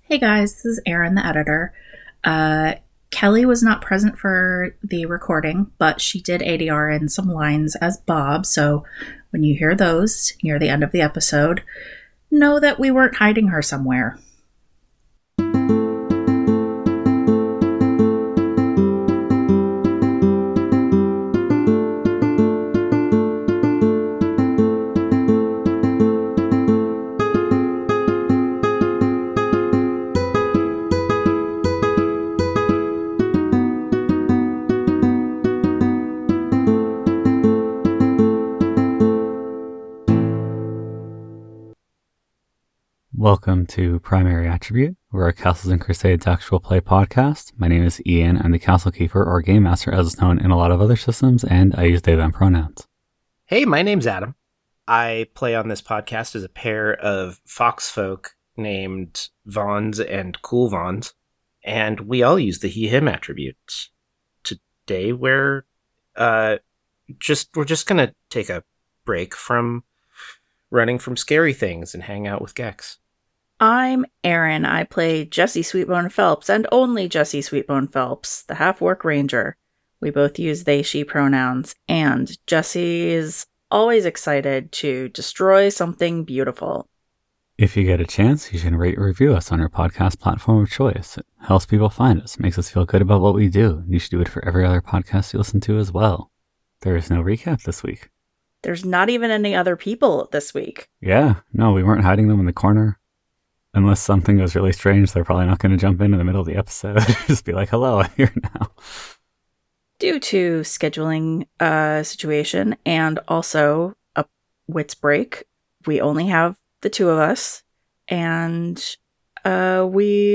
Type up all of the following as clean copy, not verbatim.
Hey guys, this is Erin, the editor. Kelly was not present for the recording, but she did ADR in some lines as Bob, so when you hear those near the end of the episode, know that we weren't hiding her somewhere. Welcome to Primary Attribute. We're a Castles and Crusades actual play podcast. My name is Ian. I'm the Castle Keeper, or Game Master as it's known in a lot of other systems, and I use they, them pronouns. Hey, my name's Adam. I play on this podcast as a pair of fox folk named Vons and Cool Vons, and we all use the he, him attribute. Today we're just gonna take a break from running from scary things and hang out with Gex. I'm Erin. I play Jessie Sweetbone Phelps, and only Jessie Sweetbone Phelps, the half-orc ranger. We both use they, she pronouns, and Jessie is always excited to destroy something beautiful. If you get a chance, you should rate or review us on your podcast platform of choice. It helps people find us, makes us feel good about what we do. You should do it for every other podcast you listen to as well. There is no recap this week. There's not even any other people this week. Yeah, no, we weren't hiding them in the corner. Unless something goes really strange, they're probably not going to jump in the middle of the episode. Just be like, hello, I'm here now. Due to scheduling situation and also a wits break, we only have the two of us. And a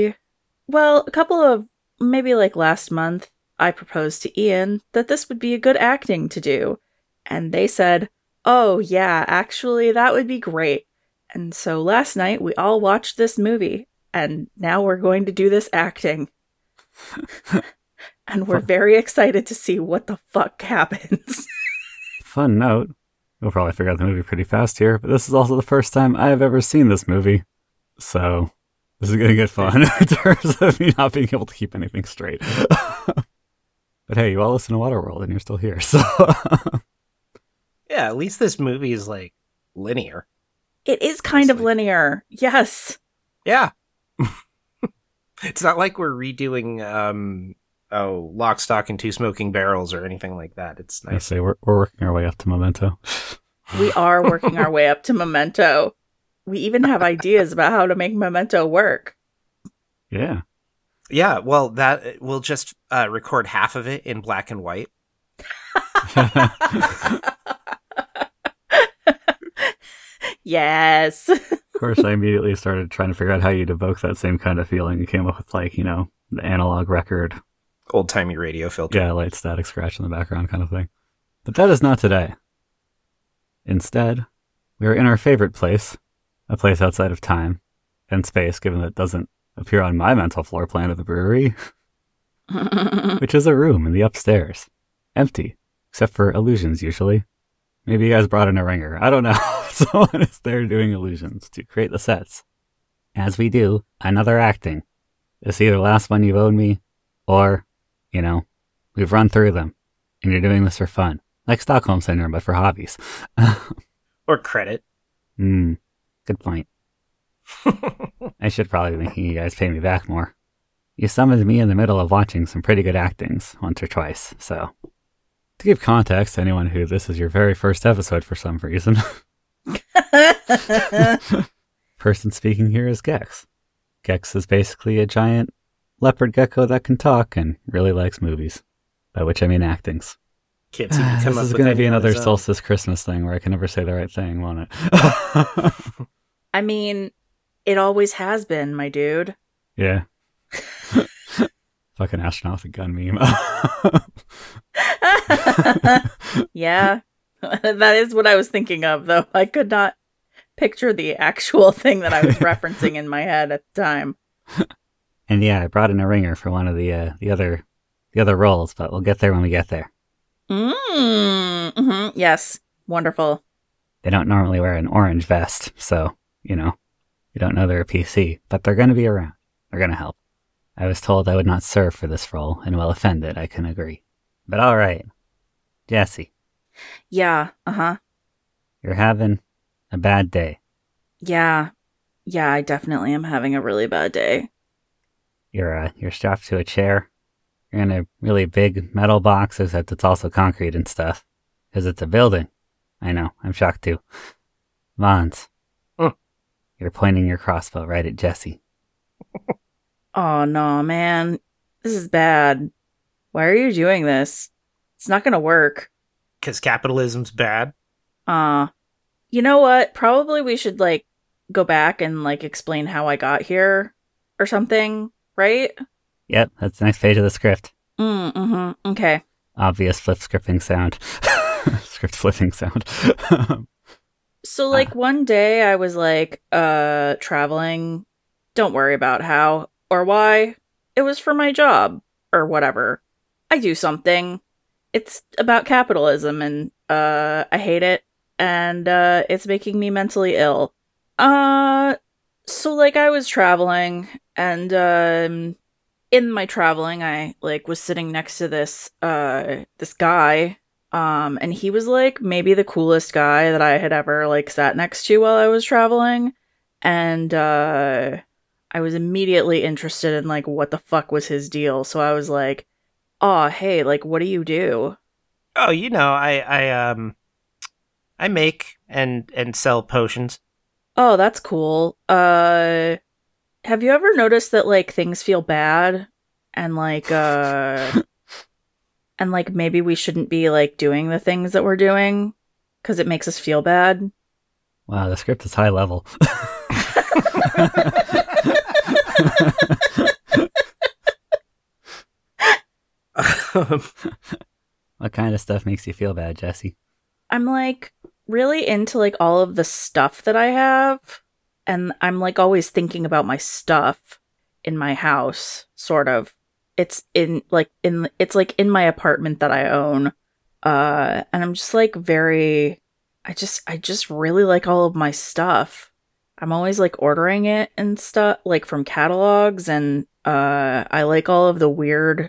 couple of, maybe like last month, I proposed to Ian that this would be a good acting to do. And they said, oh yeah, actually that would be great. And so last night we all watched this movie, and now we're going to do this acting. And we're very excited to see what the fuck happens. Fun note, we'll probably figure out the movie pretty fast here, but this is also the first time I have ever seen this movie. So this is going to get fun in terms of me not being able to keep anything straight. But hey, you all listen to Waterworld and you're still here, so... Yeah, at least this movie is, like, linear. It is kind of linear. Yes. Yeah. It's not like we're redoing, Lock, Stock, and Two Smoking Barrels or anything like that. It's nice. I say we're working our way up to Memento. We are working our way up to Memento. We even have ideas about how to make Memento work. Yeah. Yeah, well, that we'll just record half of it in black and white. Yes. Of course, I immediately started trying to figure out how you'd evoke that same kind of feeling. You came up with, like, you know, the analog record. Old-timey radio filter. Yeah, light static scratch in the background kind of thing. But that is not today. Instead, we are in our favorite place, a place outside of time and space, given that it doesn't appear on my mental floor plan of the brewery, which is a room in the upstairs. Empty, except for illusions usually. Maybe you guys brought in a ringer. I don't know. Someone is there doing illusions to create the sets. As we do, another acting. It's either the last one you've owed me, or, you know, we've run through them, and you're doing this for fun. Like Stockholm Syndrome, but for hobbies. Or credit. Good point. I should probably be making you guys pay me back more. You summoned me in the middle of watching some pretty good actings, once or twice, so... To give context to anyone who this is your very first episode for some reason... Person speaking here is Gex. Gex is basically a giant leopard gecko that can talk and really likes movies. By which I mean actings. Can't seem to come this up is with going to be any on another his own. Solstice Christmas thing where I can never say the right thing, won't it? I mean, it always has been, my dude. Yeah. Fucking astronaut with a gun meme. Yeah. That is what I was thinking of, though. I could not picture the actual thing that I was referencing in my head at the time. And yeah, I brought in a ringer for one of the other roles, but we'll get there when we get there. Mm-hmm. Yes. Wonderful. They don't normally wear an orange vest, so, you know, you don't know they're a PC, but they're going to be around. are going to help. I was told I would not serve for this role, and while offended, I can agree. But all right. Jesse, Yeah, uh-huh. you're having a bad day. Yeah, I definitely am having a really bad day. You're strapped to a chair. You're in a really big metal box, except it's also concrete and stuff. Because it's a building. I know, I'm shocked too. Vons, you're pointing your crossbow right at Jesse. Oh, no, man. This is bad. Why are you doing this? It's not gonna work. Because capitalism's bad. You know what? Probably we should, like, go back and, like, explain how I got here or something, right? Yep, that's the next page of the script. Okay. Obvious flip scripting sound. Script flipping sound. So, like, one day I was, like, traveling. Don't worry about how or why. It was for my job or whatever. I do something. It's about capitalism and, I hate it. And, it's making me mentally ill. So, like, I was traveling and, in my traveling, I, like, was sitting next to this guy. And he was, like, maybe the coolest guy that I had ever, like, sat next to while I was traveling. And, I was immediately interested in, like, what the fuck was his deal. So I was like, oh, hey, like, what do you do? Oh, you know, I make and sell potions. Oh, that's cool. Have you ever noticed that, like, things feel bad? And, like, and, like, maybe we shouldn't be, like, doing the things that we're doing? Because it makes us feel bad? Wow, the script is high level. What kind of stuff makes you feel bad, Jesse? I'm, like, really into, like, all of the stuff that I have. And I'm, like, always thinking about my stuff in my house, sort of. It's in my apartment that I own. And I'm just, like, I just really like all of my stuff. I'm always, like, ordering it and stuff, like, from catalogs, and, I like all of the weird,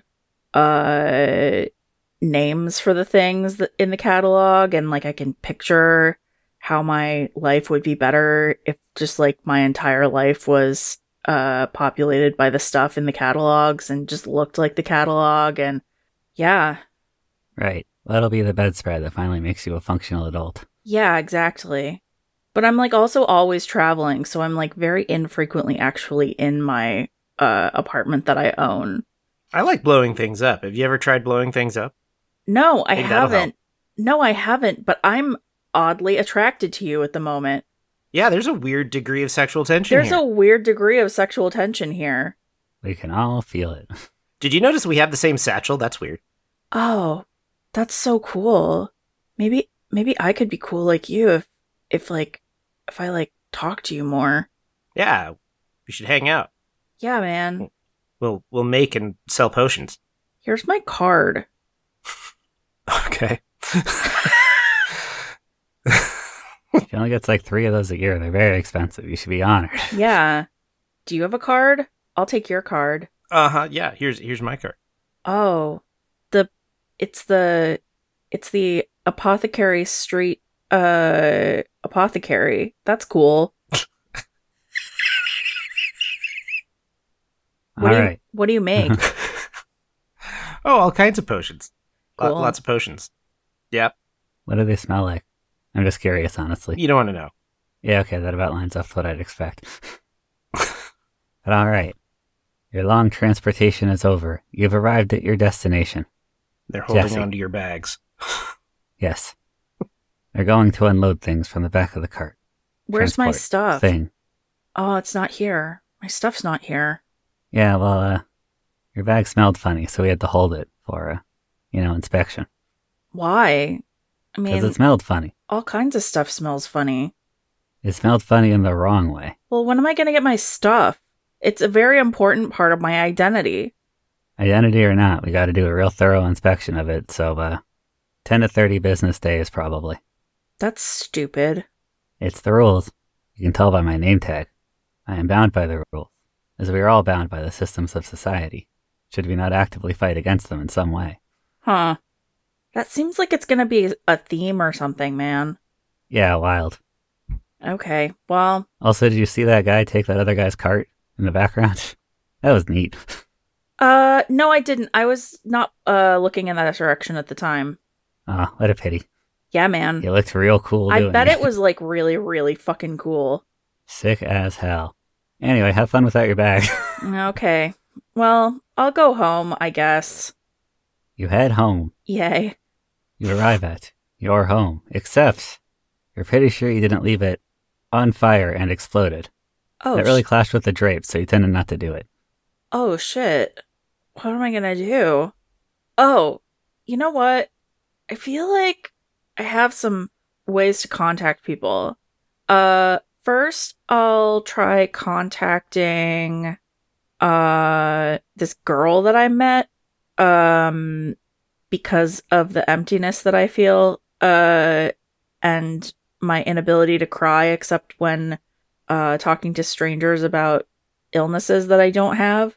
names for the things in the catalog, and, like, I can picture how my life would be better if just, like, my entire life was populated by the stuff in the catalogs and just looked like the catalog. And yeah. Right. That'll be the bedspread that finally makes you a functional adult. Yeah, exactly. But I'm, like, also always traveling, so I'm, like, very infrequently actually in my apartment that I own. I like blowing things up. Have you ever tried blowing things up? No, I Think that'll help. haven't. No, I haven't, but I'm oddly attracted to you at the moment. Yeah, there's a weird degree of sexual tension There's here. a weird degree of sexual tension here. We can all feel it. Did you notice we have the same satchel? That's weird. Oh, that's so cool. Maybe I could be cool like you if I, like, talk to you more. Yeah, we should hang out. Yeah, man. We'll make and sell potions. Here's my card. Okay. She only gets like 3 of those a year. They're very expensive. You should be honored. Yeah. Do you have a card? I'll take your card. Yeah, here's my card. Oh. It's the Apothecary Street apothecary. That's cool. All right. What do you make? Oh, all kinds of potions. Cool. Lots of potions. Yep. What do they smell like? I'm just curious, honestly. You don't want to know. Yeah, okay, that about lines up with what I'd expect. But all right. Your long transportation is over. You've arrived at your destination. They're holding Jesse. onto your bags. Yes. They're going to unload things from the back of the cart. Where's my Transport stuff? Thing. Oh, it's not here. My stuff's not here. Yeah, well, your bag smelled funny, so we had to hold it for, inspection. Why? I Because mean, it smelled funny. all kinds of stuff smells funny. It smelled funny in the wrong way. Well, when am I going to get my stuff? It's a very important part of my identity. Identity or not, we got to do a real thorough inspection of it, so 10 to 30 business days probably. That's stupid. It's the rules. You can tell by my name tag. I am bound by the rules. as we are all bound by the systems of society, should we not actively fight against them in some way. Huh. That seems like it's gonna be a theme or something, man. Yeah, wild. Okay, well... Also, did you see that guy take that other guy's cart in the background? That was neat. No, I didn't. I was not looking in that direction at the time. Oh, what a pity. Yeah, man. He looked real cool I doing bet it was, like, really, really fucking cool. Sick as hell. Anyway, have fun without your bag. Okay. Well, I'll go home, I guess. You head home. Yay. You arrive at your home, except you're pretty sure you didn't leave it on fire and exploded. Oh, That really clashed with the drapes, so you tended not to do it. Oh, shit. What am I gonna do? Oh, you know what? I feel like I have some ways to contact people. First, I'll try contacting, this girl that I met, because of the emptiness that I feel, and my inability to cry except when, talking to strangers about illnesses that I don't have.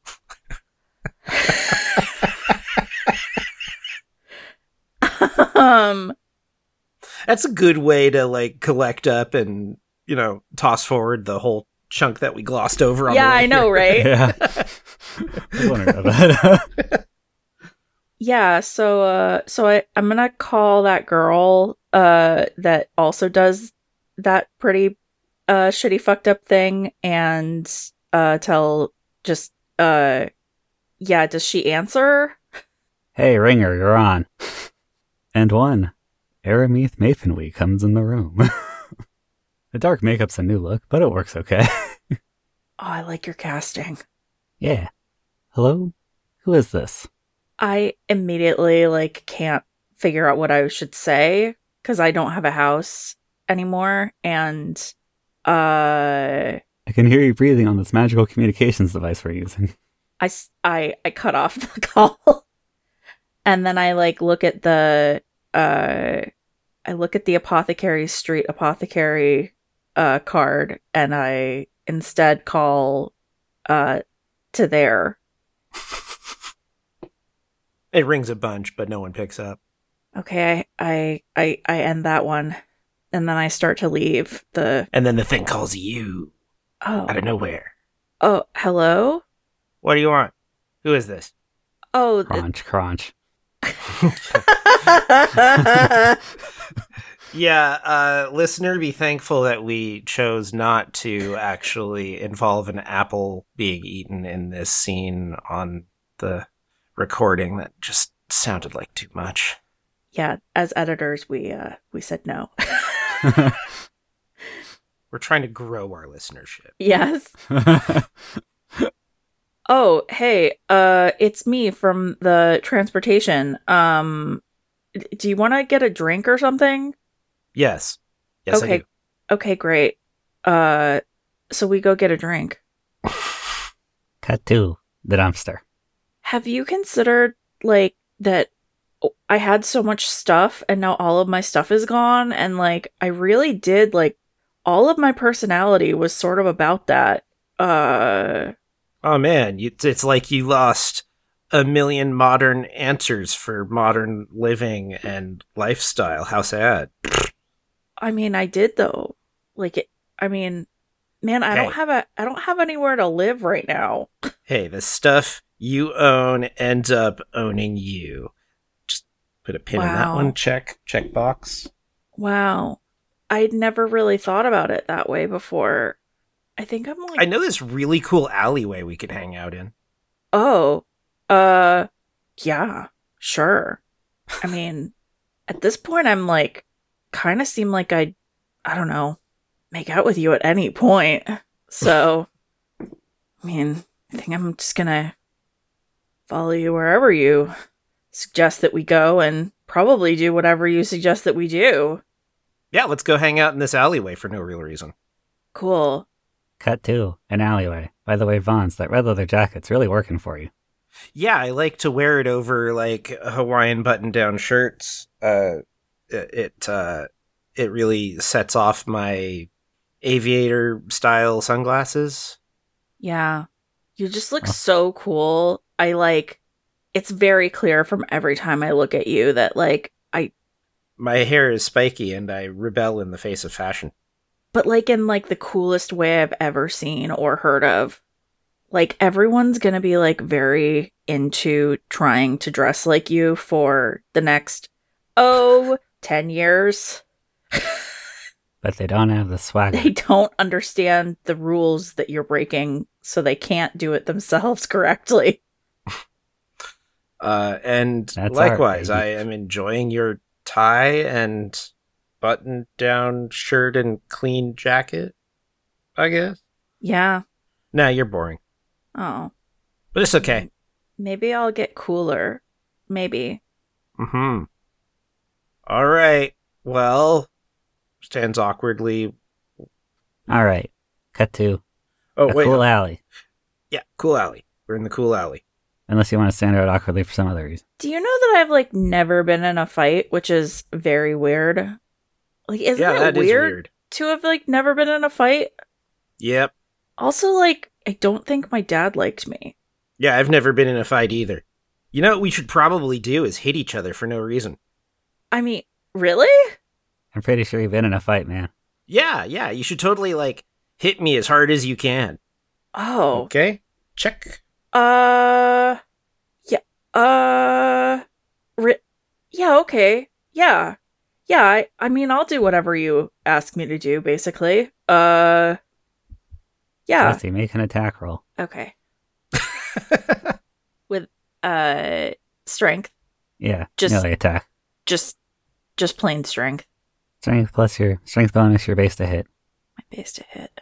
That's a good way to like collect up and, you know, toss forward the whole chunk that we glossed over on the way I know, here. right? Yeah. I wondered about that. Yeah, so I'm gonna call that girl that also does that pretty shitty fucked up thing and tell just yeah, does she answer? Hey, Ringer, you're on. And one, Arameath Mafinwee comes in the room. The dark makeup's a new look, but it works okay. Oh, I like your casting. Yeah. Hello? Who is this? I immediately like can't figure out what I should say because I don't have a house anymore, and I can hear you breathing on this magical communications device we're using. I cut off the call, and then I like look at the Apothecary Street apothecary card, and I instead call to there. It rings a bunch, but no one picks up. Okay, I end that one, and then I start to leave the. And then the thing calls you Oh, out of nowhere. oh, hello. What do you want? Who is this? Oh, Crunch. Yeah, listener, be thankful that we chose not to actually involve an apple being eaten in this scene on the recording. That just sounded like too much. yeah. As editors, we said no. We're trying to grow our listenership. Yes. Oh, hey, it's me from the transportation. Do you want to get a drink or something? Yes. Yes, Okay. I do. Okay, great. So we go get a drink. Cut to the dumpster. Have you considered, like, that I had so much stuff and now all of my stuff is gone? And, like, I really did, like, all of my personality was sort of about that. Oh man, it's like you lost a million modern answers for modern living and lifestyle. How sad. I mean, I did though. Like, man, I Hey. don't have anywhere to live right now. Hey, the stuff you own ends up owning you. Just put a pin in that Wow. one. Check box. Wow. I'd never really thought about it that way before. I think I'm like, I know this really cool alleyway we could hang out in. oh, yeah, sure. I mean, at this point, I'm like, kind of seem like I don't know, make out with you at any point. So, I mean, I think I'm just gonna follow you wherever you suggest that we go and probably do whatever you suggest that we do. Yeah, let's go hang out in this alleyway for no real reason. Cool. Cut to an alleyway. By the way, Vons, that red leather jacket's really working for you. Yeah, I like to wear it over like Hawaiian button-down shirts. It really sets off my aviator style sunglasses. Yeah. You just look Oh. so cool. It's very clear from every time I look at you that, My hair is spiky and I rebel in the face of fashion. but in the coolest way I've ever seen or heard of. Everyone's gonna be very into trying to dress like you for the next 10 years. But they don't have the swagger. They don't understand the rules that you're breaking, so they can't do it themselves correctly. And That's likewise, art, I baby. am enjoying your tie and button-down shirt and clean jacket, I guess. Yeah. Nah, you're boring. Oh. But it's okay. Maybe I'll get cooler. Maybe. Mm-hmm. All right. Well, stands awkwardly. All right. Cut to Oh, a wait. cool alley. Yeah, cool alley. We're in the cool alley. Unless you want to stand out awkwardly for some other reason. Do you know that I've never been in a fight, which is very weird? Isn't Yeah, it that is weird to have never been in a fight? Yep. Also, I don't think my dad liked me. Yeah, I've never been in a fight either. You know what we should probably do is hit each other for no reason. I mean, really? I'm pretty sure you've been in a fight, man. Yeah, you should totally, hit me as hard as you can. Oh. Okay? Check. Yeah. Yeah, okay. Yeah. Yeah, I mean, I'll do whatever you ask me to do, basically. Yeah. Jesse, make an attack roll. Okay. With, strength. Yeah. Just- melee attack. Just plain strength. Strength plus your strength bonus, your base to hit. My base to hit.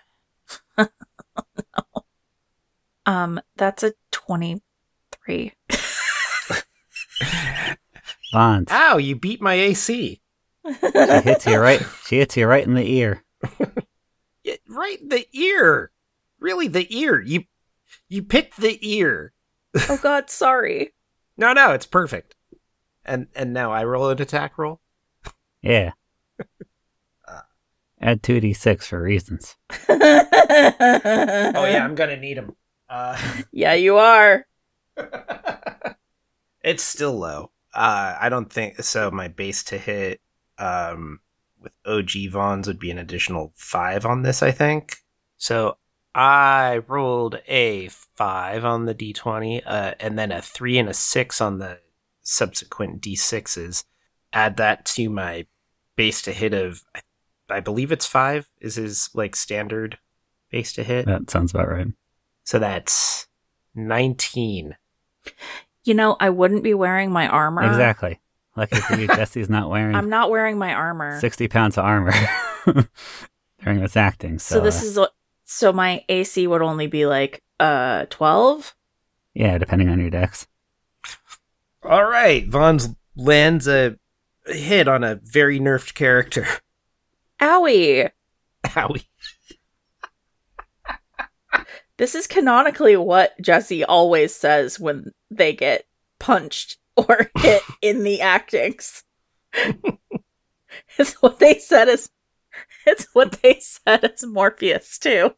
No. That's a 23. Bonds. Ow, you beat my AC. She hits you right. She hits you right in the ear. Yeah, right in the ear. Really, the ear. You picked the ear. Oh god, sorry. No, it's perfect. And now I roll an attack roll? Yeah. Add 2d6 for reasons. Oh yeah, I'm gonna need them. Yeah, you are. It's still low. I don't think so. My base to hit with OG Vons would be an additional 5 on this, I think. So I rolled a 5 on the d20, and then a 3 and a 6 on the subsequent d6s. Add that to my base to hit of, I believe it's 5 is his standard base to hit. That sounds about right. So that's 19. You know, I wouldn't be wearing my armor. Exactly. Lucky for you, Jesse's not wearing I'm not wearing my armor. 60 pounds of armor during this acting. So this is so my AC would only be 12. Yeah, depending on your dex. All right, Vons lands a hit on a very nerfed character. Owie. Owie. This is canonically what Jesse always says when they get punched or hit in the actings. It's what they said as Morpheus too.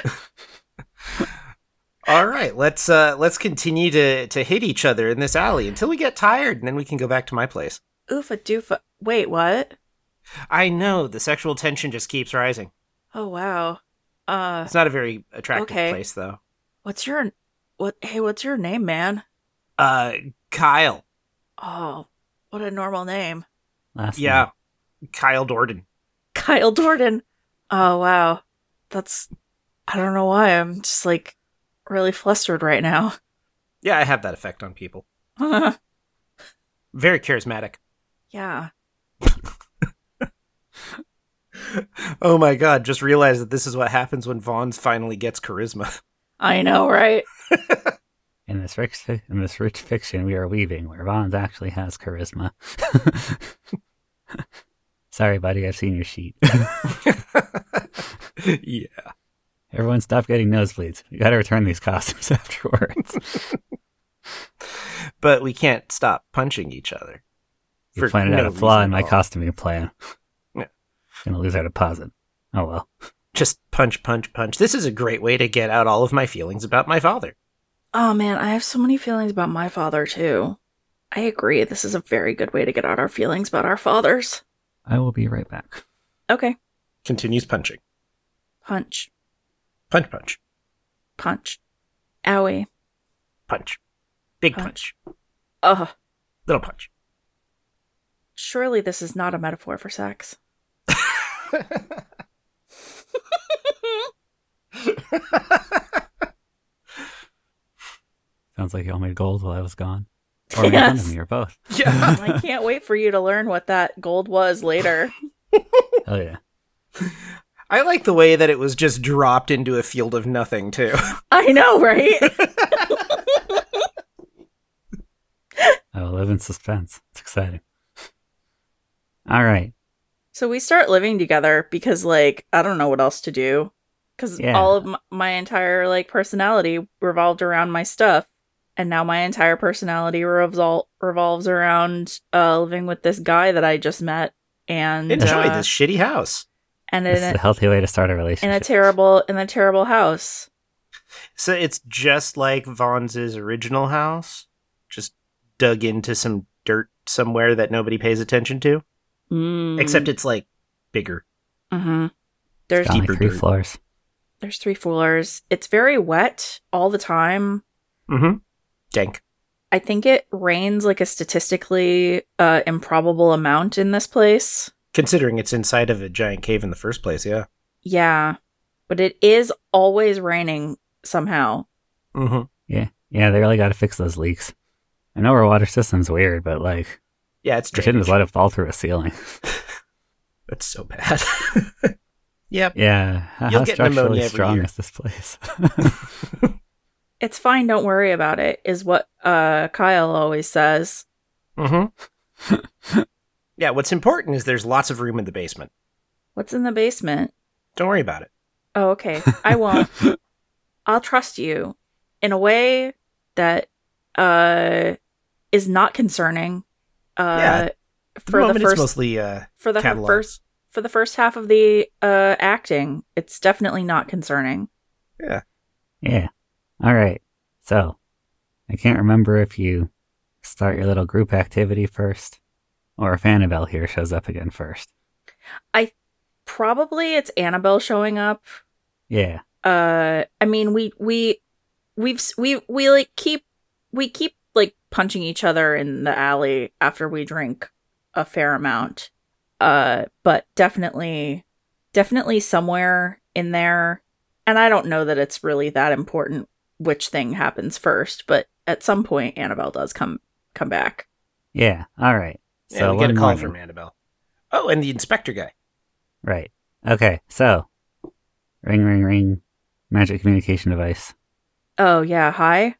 All right, let's continue to hit each other in this alley until we get tired, and then we can go back to my place. Oofa doofa. Wait, what? I know the sexual tension just keeps rising. Oh wow. It's not a very attractive Okay. place, though. What's your name, man? Kyle. Oh, what a normal name. Last Yeah, Kyle Dorden. Kyle Dorden. Oh wow. I don't know why. I'm just really flustered right now. Yeah, I have that effect on people. Very charismatic. Yeah. Oh my god, just realized that this is what happens when Vons finally gets charisma. I know, right? In this rich fiction we are weaving, where Vons actually has charisma. Sorry, buddy, I've seen your sheet. Yeah. Everyone stop getting nosebleeds. You gotta return these costumes afterwards. But we can't stop punching each other. You For pointed out no a flaw reason in my at all. costuming plan. Yeah. Gonna lose our deposit. Oh well. Just punch, punch, punch. This is a great way to get out all of my feelings about my father. Oh man, I have so many feelings about my father too. I agree. This is a very good way to get out our feelings about our fathers. I will be right back. Okay. Continues punching. Punch. Punch, punch. Punch. Owie. Punch. Big punch. Ugh. Little punch. Surely this is not a metaphor for sex. Sounds like y'all made gold while I was gone. Or made fun of me, or both. Yeah. I can't wait for you to learn what that gold was later. Hell yeah. I like the way that it was just dropped into a field of nothing, too. I know, right? I will live in suspense. It's exciting. All right. So we start living together because, like, I don't know what else to do. Because all of my entire, like, personality revolved around my stuff. And now my entire personality revolves around living with this guy that I just met. And enjoy this shitty house. And This is a healthy way to start a relationship. in a terrible house. So it's just like Vaughn's original house? Just dug into some dirt somewhere that nobody pays attention to? Except it's, like, bigger. Mm-hmm. There's Got, like, deeper 3 dirt. floors. There's 3 floors. It's very wet all the time. Mm-hmm. Dank. I think it rains like a statistically improbable amount in this place. Considering it's inside of a giant cave in the first place, yeah. Yeah. But it is always raining somehow. Mm-hmm. Yeah, they really got to fix those leaks. I know our water system's weird, but, like, Yeah, it's they shouldn't drainage. just let it fall through a ceiling. That's so bad. Yep. Yeah, You'll how get pneumonia structurally every strong year. is this place? It's fine, don't worry about it, is what Kyle always says. Mm-hmm. Yeah, what's important is there's lots of room in the basement. What's in the basement? Don't worry about it. Oh, okay. I won't. I'll trust you in a way that is not concerning. Yeah, For the moment, it's first mostly for the cataloged. for the first half of the acting, it's definitely not concerning. Yeah. Yeah. All right. So, I can't remember if you start your little group activity first, or if Annabelle here shows up again first. Probably it's Annabelle showing up. Yeah. I mean, we keep like punching each other in the alley after we drink a fair amount. But definitely somewhere in there. And I don't know that it's really that important which thing happens first, but at some point Annabelle does come back. Yeah. All right. Yeah, So we get a one call morning- from Annabelle. Oh, and the inspector guy. Right. Okay. So, ring, ring, ring. Magic communication device. Oh yeah, hi.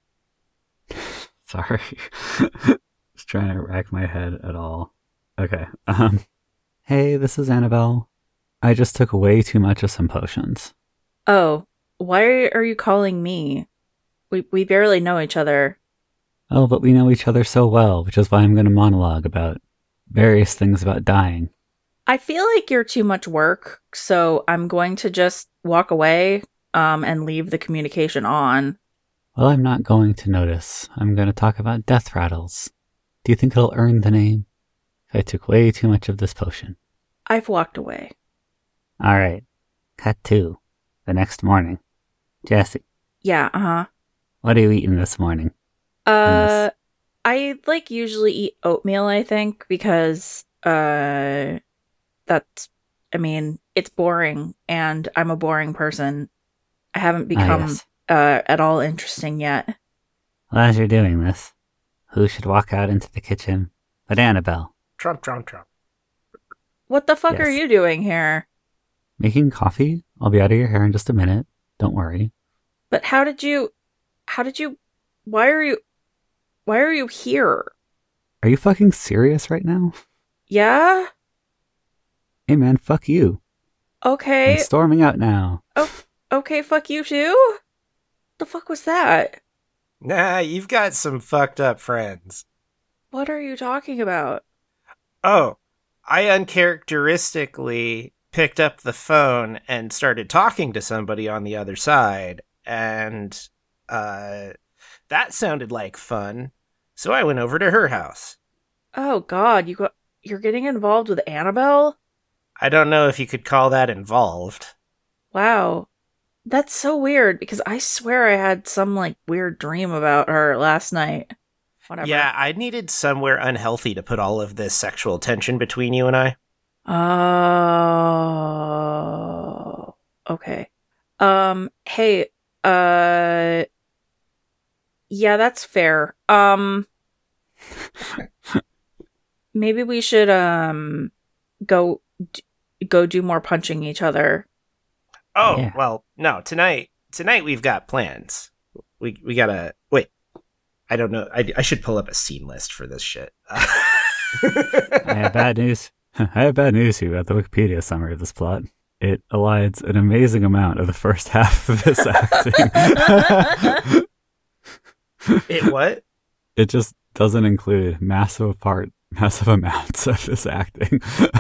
Sorry. Just trying to rack my head at all. Okay. Hey, this is Annabelle. I just took way too much of some potions. Oh, why are you calling me? We barely know each other. Oh, but we know each other so well, which is why I'm going to monologue about various things about dying. I feel like you're too much work, so I'm going to just walk away and leave the communication on. Well, I'm not going to notice. I'm going to talk about death rattles. Do you think it'll earn the name? I took way too much of this potion. I've walked away. All right. Cut 2. The next morning. Jesse, Yeah, uh-huh. what are you eating this morning? I like usually eat oatmeal, I think, because that's, I mean, it's boring and I'm a boring person. I haven't become yes. at all interesting yet. Well, as you're doing this, who should walk out into the kitchen but Annabelle, Trump, Trump, Trump. What the fuck Yes. are you doing here? making coffee. I'll be out of your hair in just a minute. Don't worry. But how did you why are you here? Are you fucking serious right now? Yeah? Hey man, fuck you. Okay. I'm storming out now. Okay, fuck you too? The fuck was that? Nah, you've got some fucked up friends. What are you talking about? Oh, I uncharacteristically picked up the phone and started talking to somebody on the other side, and that sounded like fun, so I went over to her house. Oh God, you're getting involved with Annabelle? I don't know if you could call that involved. Wow. That's so weird, because I swear I had some, like, weird dream about her last night. Whatever. Yeah, I needed somewhere unhealthy to put all of this sexual tension between you and I. Oh. Okay. Hey, yeah, that's fair. Maybe we should, go do more punching each other. Oh, Yeah. well, no, tonight we've got plans. We gotta, wait, I don't know, I should pull up a scene list for this shit. I have bad news. I have bad news for you about the Wikipedia summary of this plot. It elides an amazing amount of the first half of this acting. It what? It just doesn't include massive amounts of this acting.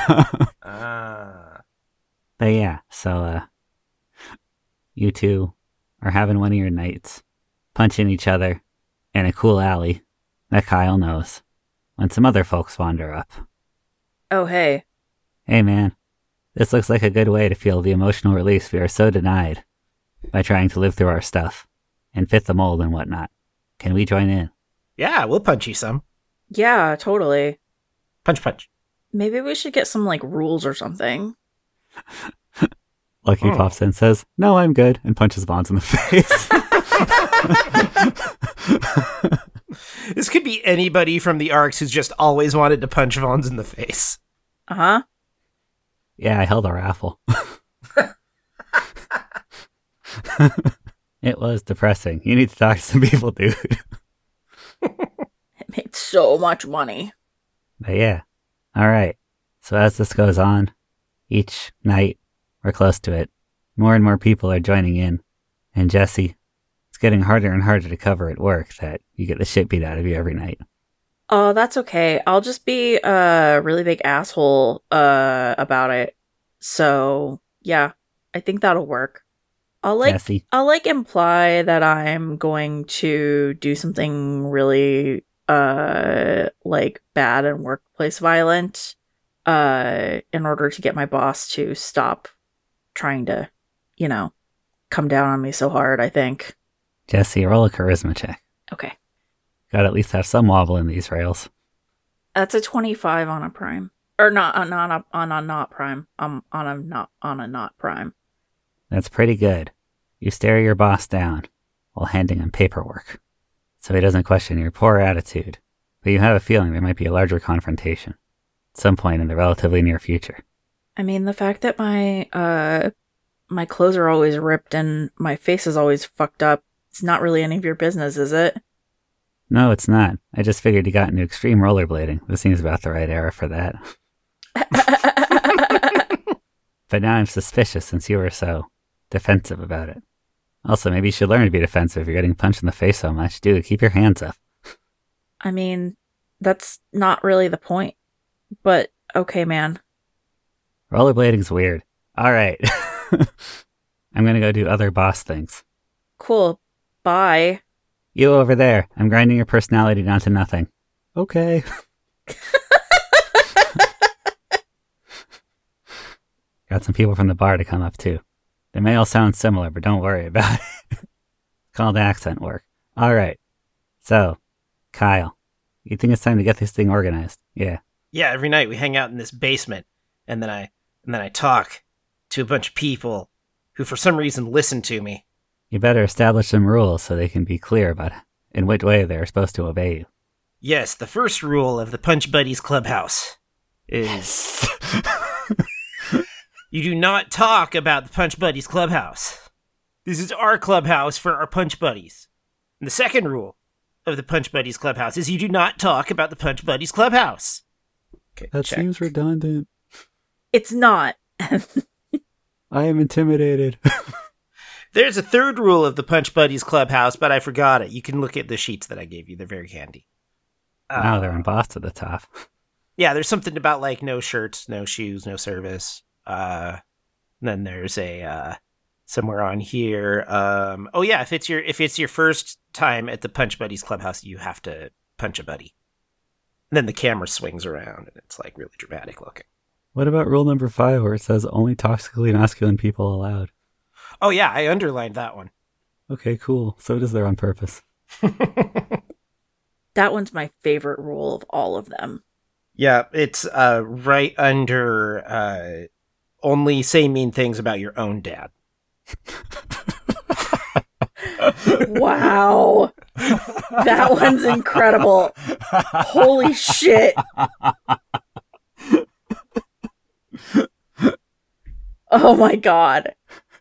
But yeah, so you two are having one of your nights, punching each other in a cool alley that Kyle knows, when some other folks wander up. Oh, hey. Hey man, this looks like a good way to feel the emotional release we are so denied by trying to live through our stuff and fit the mold and whatnot. Can we join in? Yeah, we'll punch you some. Yeah, totally. Punch. Maybe we should get some, like, rules or something. Lucky pops in and says, "No, I'm good," and punches Vons in the face. This could be anybody from the Arcs who's just always wanted to punch Vons in the face. Uh-huh. Yeah, I held a raffle. It was depressing. You need to talk to some people, dude. It made so much money. But yeah. Alright. So as this goes on, each night, we're close to it, more and more people are joining in. And Jesse, it's getting harder and harder to cover at work that you get the shit beat out of you every night. Oh, that's okay. I'll just be a really big asshole about it. So, yeah, I think that'll work. Jesse. I'll imply that I'm going to do something really bad and workplace violent in order to get my boss to stop trying to, come down on me so hard, I think. Jesse, roll a charisma check. Okay. Gotta at least have some wobble in these rails. That's a 25 on a prime. Or not on a not prime. On a not prime. That's pretty good. You stare your boss down while handing him paperwork, so he doesn't question your poor attitude, but you have a feeling there might be a larger confrontation at some point in the relatively near future. I mean, the fact that my clothes are always ripped and my face is always fucked up, it's not really any of your business, is it? No, it's not. I just figured you got into extreme rollerblading. This seems about the right era for that. But now I'm suspicious since you were so defensive about it. Also, maybe you should learn to be defensive if you're getting punched in the face so much. Dude, keep your hands up. I mean, that's not really the point. But, okay, man. Rollerblading's weird. Alright. I'm gonna go do other boss things. Cool. Bye. You over there. I'm grinding your personality down to nothing. Okay. Got some people from the bar to come up too. They may all sound similar, but don't worry about it. It's called accent work. Alright. So, Kyle, you think it's time to get this thing organized? Yeah. Yeah, every night we hang out in this basement, and then I talk to a bunch of people who for some reason listen to me. You better establish some rules so they can be clear about in which way they're supposed to obey you. Yes, the first rule of the Punch Buddies Clubhouse is you do not talk about the Punch Buddies Clubhouse. This is our clubhouse for our Punch Buddies. And the second rule of the Punch Buddies Clubhouse is you do not talk about the Punch Buddies Clubhouse. Okay, That check. seems redundant. It's not. I am intimidated. There's a third rule of the Punch Buddies Clubhouse, but I forgot it. You can look at the sheets that I gave you. They're very handy. Wow, they're embossed at the top. Yeah, there's something about, like, no shirts, no shoes, no service. Then there's a somewhere on here. Oh yeah, if it's your first time at the Punch Buddies Clubhouse, you have to punch a buddy. And then the camera swings around, and it's like really dramatic looking. What about rule number 5, where it says only toxically masculine people allowed? Oh yeah, I underlined that one. Okay, cool. So it is there on purpose. That one's my favorite rule of all of them. Yeah, it's right under only say mean things about your own dad. Wow. That one's incredible. Holy shit. Oh my god.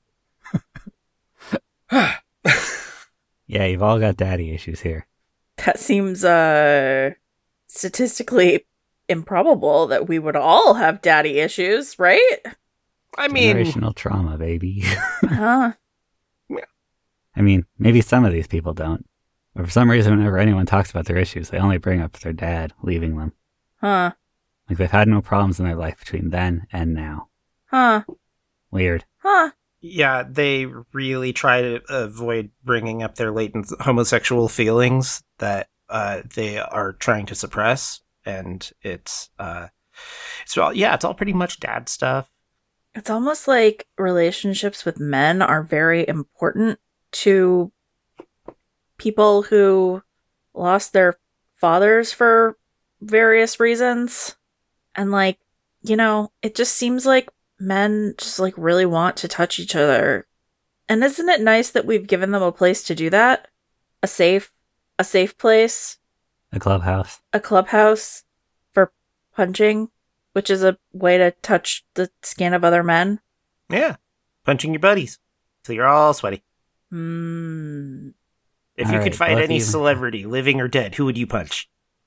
Yeah, you've all got daddy issues here. That seems statistically improbable that we would all have daddy issues, right? I mean, Generational trauma, baby. Huh? I mean, maybe some of these people don't. But for some reason, whenever anyone talks about their issues, they only bring up their dad leaving them. Huh? Like they've had no problems in their life between then and now. Huh? Weird. Huh? yeah, they really try to avoid bringing up their latent homosexual feelings that they are trying to suppress, and it's all pretty much dad stuff. It's almost like relationships with men are very important to people who lost their fathers for various reasons. And like, you know, it just seems like men just like really want to touch each other. And isn't it nice that we've given them a place to do that? A safe place, A clubhouse. a clubhouse for punching, which is a way to touch the skin of other men. Yeah, punching your buddies till you're all sweaty. If All you right, could fight both any of you. celebrity, living or dead, who would you punch?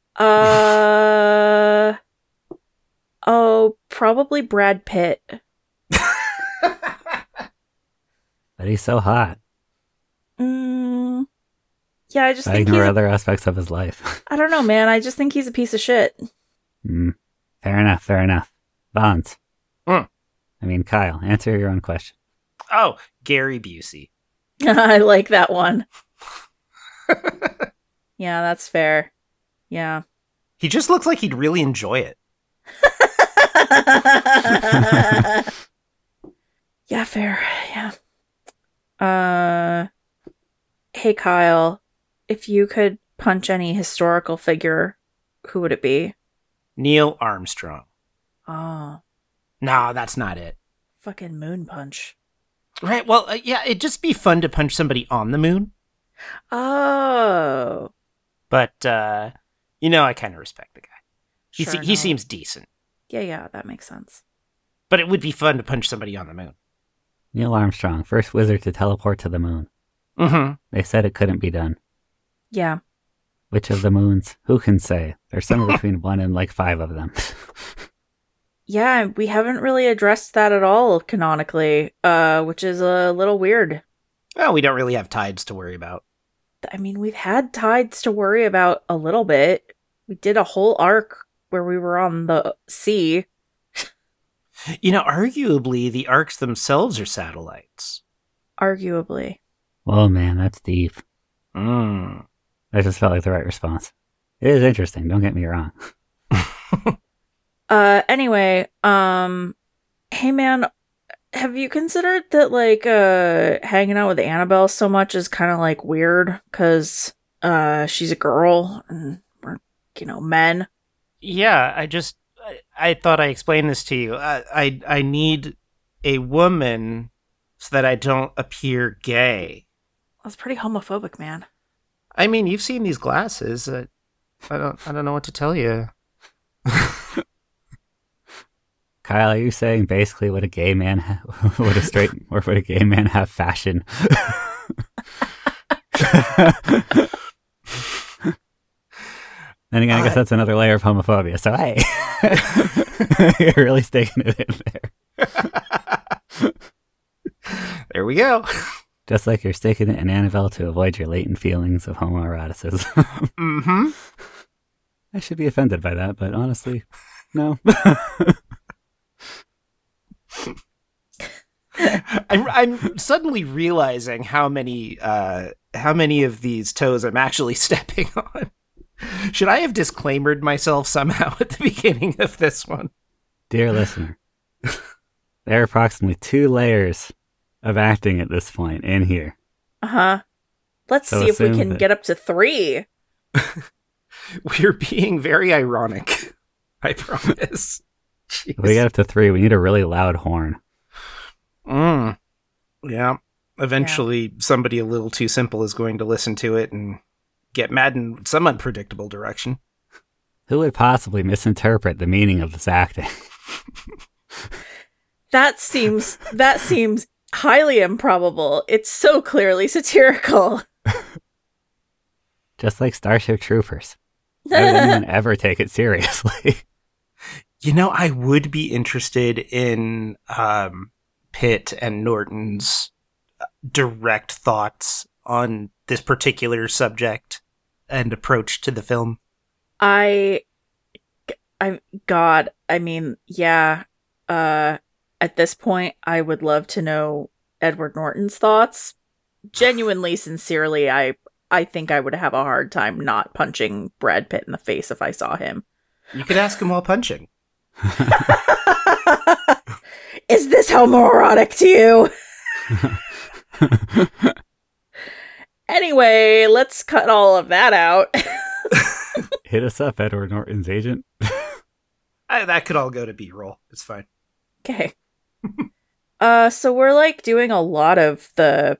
Oh, probably Brad Pitt. But he's so hot. Yeah, I just I think ignore he's... other aspects of his life. I don't know, man. I just think he's a piece of shit. Fair enough. Bonds. Mm. I mean, Kyle, answer your own question. Oh, Gary Busey. I like that one. Yeah, that's fair. Yeah. He just looks like he'd really enjoy it. Yeah, fair. Yeah. Hey, Kyle, if you could punch any historical figure, who would it be? Neil Armstrong. Oh, No, that's not it. fucking moon punch. Right, well, yeah, it'd just be fun to punch somebody on the moon. Oh. But, I kind of respect the guy. He Sure, he no. seems decent. Yeah, that makes sense. But it would be fun to punch somebody on the moon. Neil Armstrong, first wizard to teleport to the moon. Mm-hmm. They said it couldn't be done. Yeah. Which of the moons? Who can say? There's somewhere between 1 and like 5 of them. Yeah, we haven't really addressed that at all canonically, which is a little weird. Well, we don't really have tides to worry about. I mean, we've had tides to worry about a little bit. We did a whole arc where we were on the sea. Arguably, the arcs themselves are satellites. Arguably. Whoa, man, that's deep. Mm. That just felt like the right response. It is interesting, don't get me wrong. Anyway, hey man, have you considered that, like, hanging out with Annabelle so much is kind of, like, weird? Because, she's a girl, and we're, men. Yeah, I thought I explained this to you. I need a woman so that I don't appear gay. That's pretty homophobic, man. I mean, you've seen these glasses. I don't know what to tell you. Kyle, are you saying basically would a gay man would a gay man have fashion? Then again, I guess that's another layer of homophobia. So hey, you're really sticking it in there. There we go. Just like you're sticking it in Annabelle to avoid your latent feelings of homoeroticism. Mm-hmm. I should be offended by that, but honestly, no. I'm suddenly realizing how many of these toes I'm actually stepping on. Should I have disclaimered myself somehow at the beginning of this one? Dear listener, there are approximately 2 layers of acting at this point in here. Uh-huh. Let's So see if we assume can that- get up to 3. We're being very ironic. I promise. If we get up to 3, we need a really loud horn. Yeah. Eventually, somebody a little too simple is going to listen to it and get mad in some unpredictable direction. Who would possibly misinterpret the meaning of this acting? That seems highly improbable. It's so clearly satirical. Just like Starship Troopers. Why would anyone ever take it seriously? You know, I would be interested in Pitt and Norton's direct thoughts on this particular subject and approach to the film. At this point, I would love to know Edward Norton's thoughts. Genuinely, sincerely, I think I would have a hard time not punching Brad Pitt in the face if I saw him. You could ask him while punching. Is this homoerotic to you? Anyway, let's cut all of that out. Hit us up, Edward Norton's agent. That could all go to B-roll. It's fine. Okay. So we're like doing a lot of the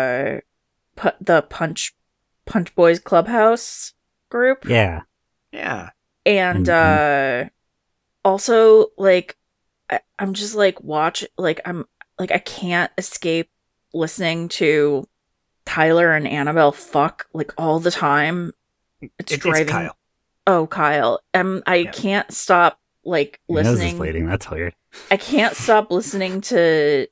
Punch Boys Clubhouse group. Yeah. Yeah. And also like I'm just like I can't escape listening to Tyler and Annabelle fuck like all the time. It's driving. It's Kyle. Oh, Kyle. I can't stop like Your nose is listening. bleeding. That's weird. I can't stop listening to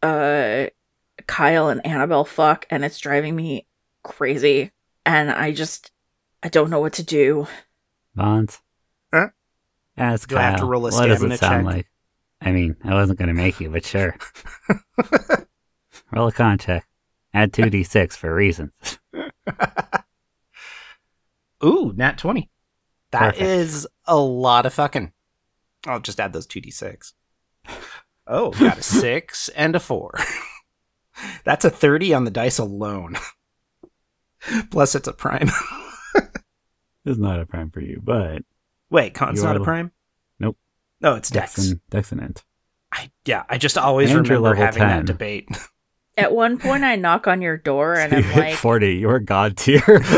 Kyle and Annabelle fuck, and it's driving me crazy. And I don't know what to do. Vons? Huh? Ask Do I have to Kyle. roll a What does stamina it sound check? like? I mean, I wasn't going to make you, but sure. Roll a con check. Add 2d6 for reasons. Ooh, nat 20. That Perfect. is a lot of fucking. I'll just add those 2d6. Oh, got a 6 and a 4. That's a 30 on the dice alone. Plus it's a prime. It's not a prime for you, but Wait, con's You not are- a prime? Nope. No, it's dex. Dex and int. I just always And you're remember level having 10. that debate. At one point, I knock on your door, and So you I'm hit like, 40. You're god tier.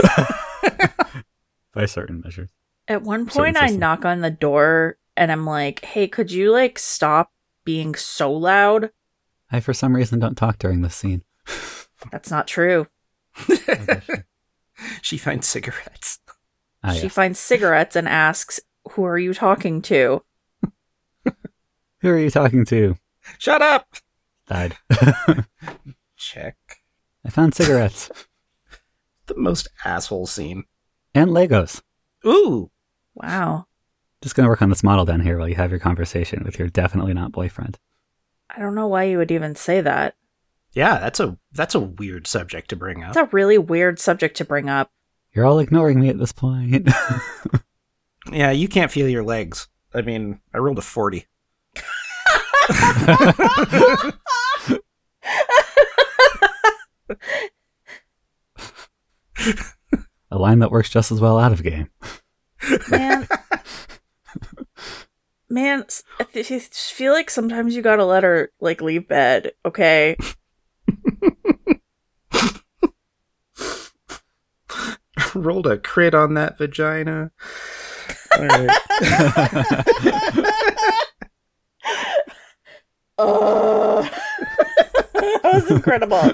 By certain measures. at one certain point, I system. knock on the door, and I'm like, hey, could you like stop being so loud? I, for some reason, don't talk during this scene. That's not true. Okay, sure. She finds cigarettes. Ah, She yes. finds cigarettes and asks, who are you talking to? Who are you talking to? Shut up! Died. Check. I found cigarettes. The most asshole scene. And Legos. Ooh! Wow. Just gonna work on this model down here while you have your conversation with your definitely not boyfriend. I don't know why you would even say that. Yeah, that's a weird subject to bring up. It's a really weird subject to bring up. You're all ignoring me at this point. Yeah, you can't feel your legs. I mean, I rolled a 40. A line that works just as well out of game. Man, I just feel like sometimes you gotta let her, like, leave bed, okay? Rolled a crit on that vagina. All right. Oh, that was incredible.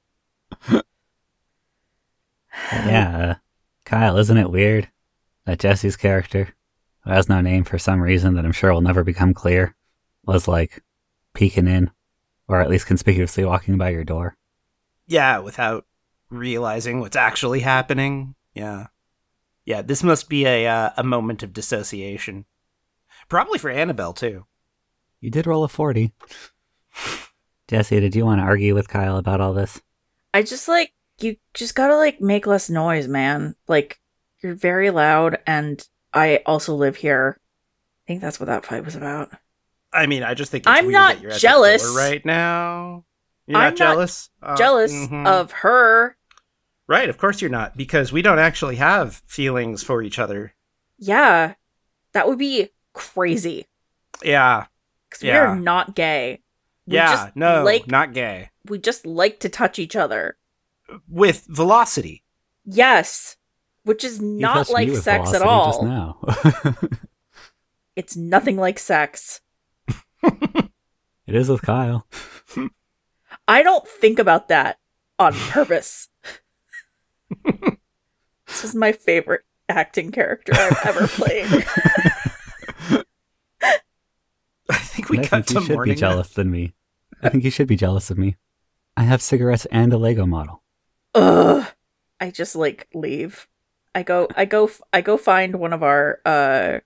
Yeah, Kyle, isn't it weird that Jesse's character, who has no name for some reason that I'm sure will never become clear, was like peeking in, or at least conspicuously walking by your door? Yeah, without realizing what's actually happening. Yeah. Yeah, this must be a moment of dissociation. Probably for Annabelle, too. You did roll a 40. Jesse, did you want to argue with Kyle about all this? I just you just gotta make less noise, man. You're very loud, and I also live here. I think that's what that fight was about. I mean, I just think it's I'm weird not that you're jealous at the door right now. You're I'm not jealous? Jealous of her. Right, of course you're not, because we don't actually have feelings for each other. Yeah, that would be crazy. Yeah. Because we are not gay. Not gay. We just like to touch each other. With velocity. Yes. Which is not like sex at all. Just now. It's nothing like sex. It is with Kyle. I don't think about that on purpose. This is my favorite acting character I've ever played. I think we got to you should be jealous than me. I think you should be jealous of me. I have cigarettes and a Lego model. Ugh. I just leave. I go find one of our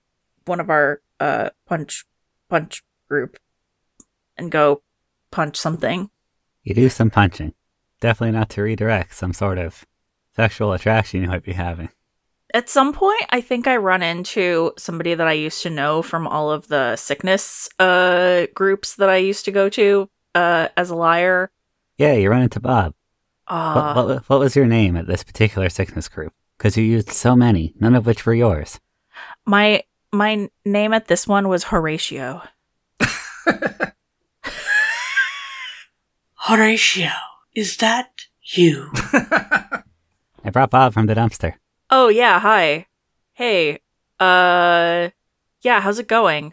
punch group and go punch something. You do some punching. Definitely not to redirect some sort of sexual attraction you might be having. At some point, I think I run into somebody that I used to know from all of the sickness groups that I used to go to as a liar. Yeah, you run into Bob. What was your name at this particular sickness group? Because you used so many, none of which were yours. My name at this one was Horatio. Horatio, is that you? I brought Bob from the dumpster. Oh, yeah, hi. Hey, yeah, how's it going?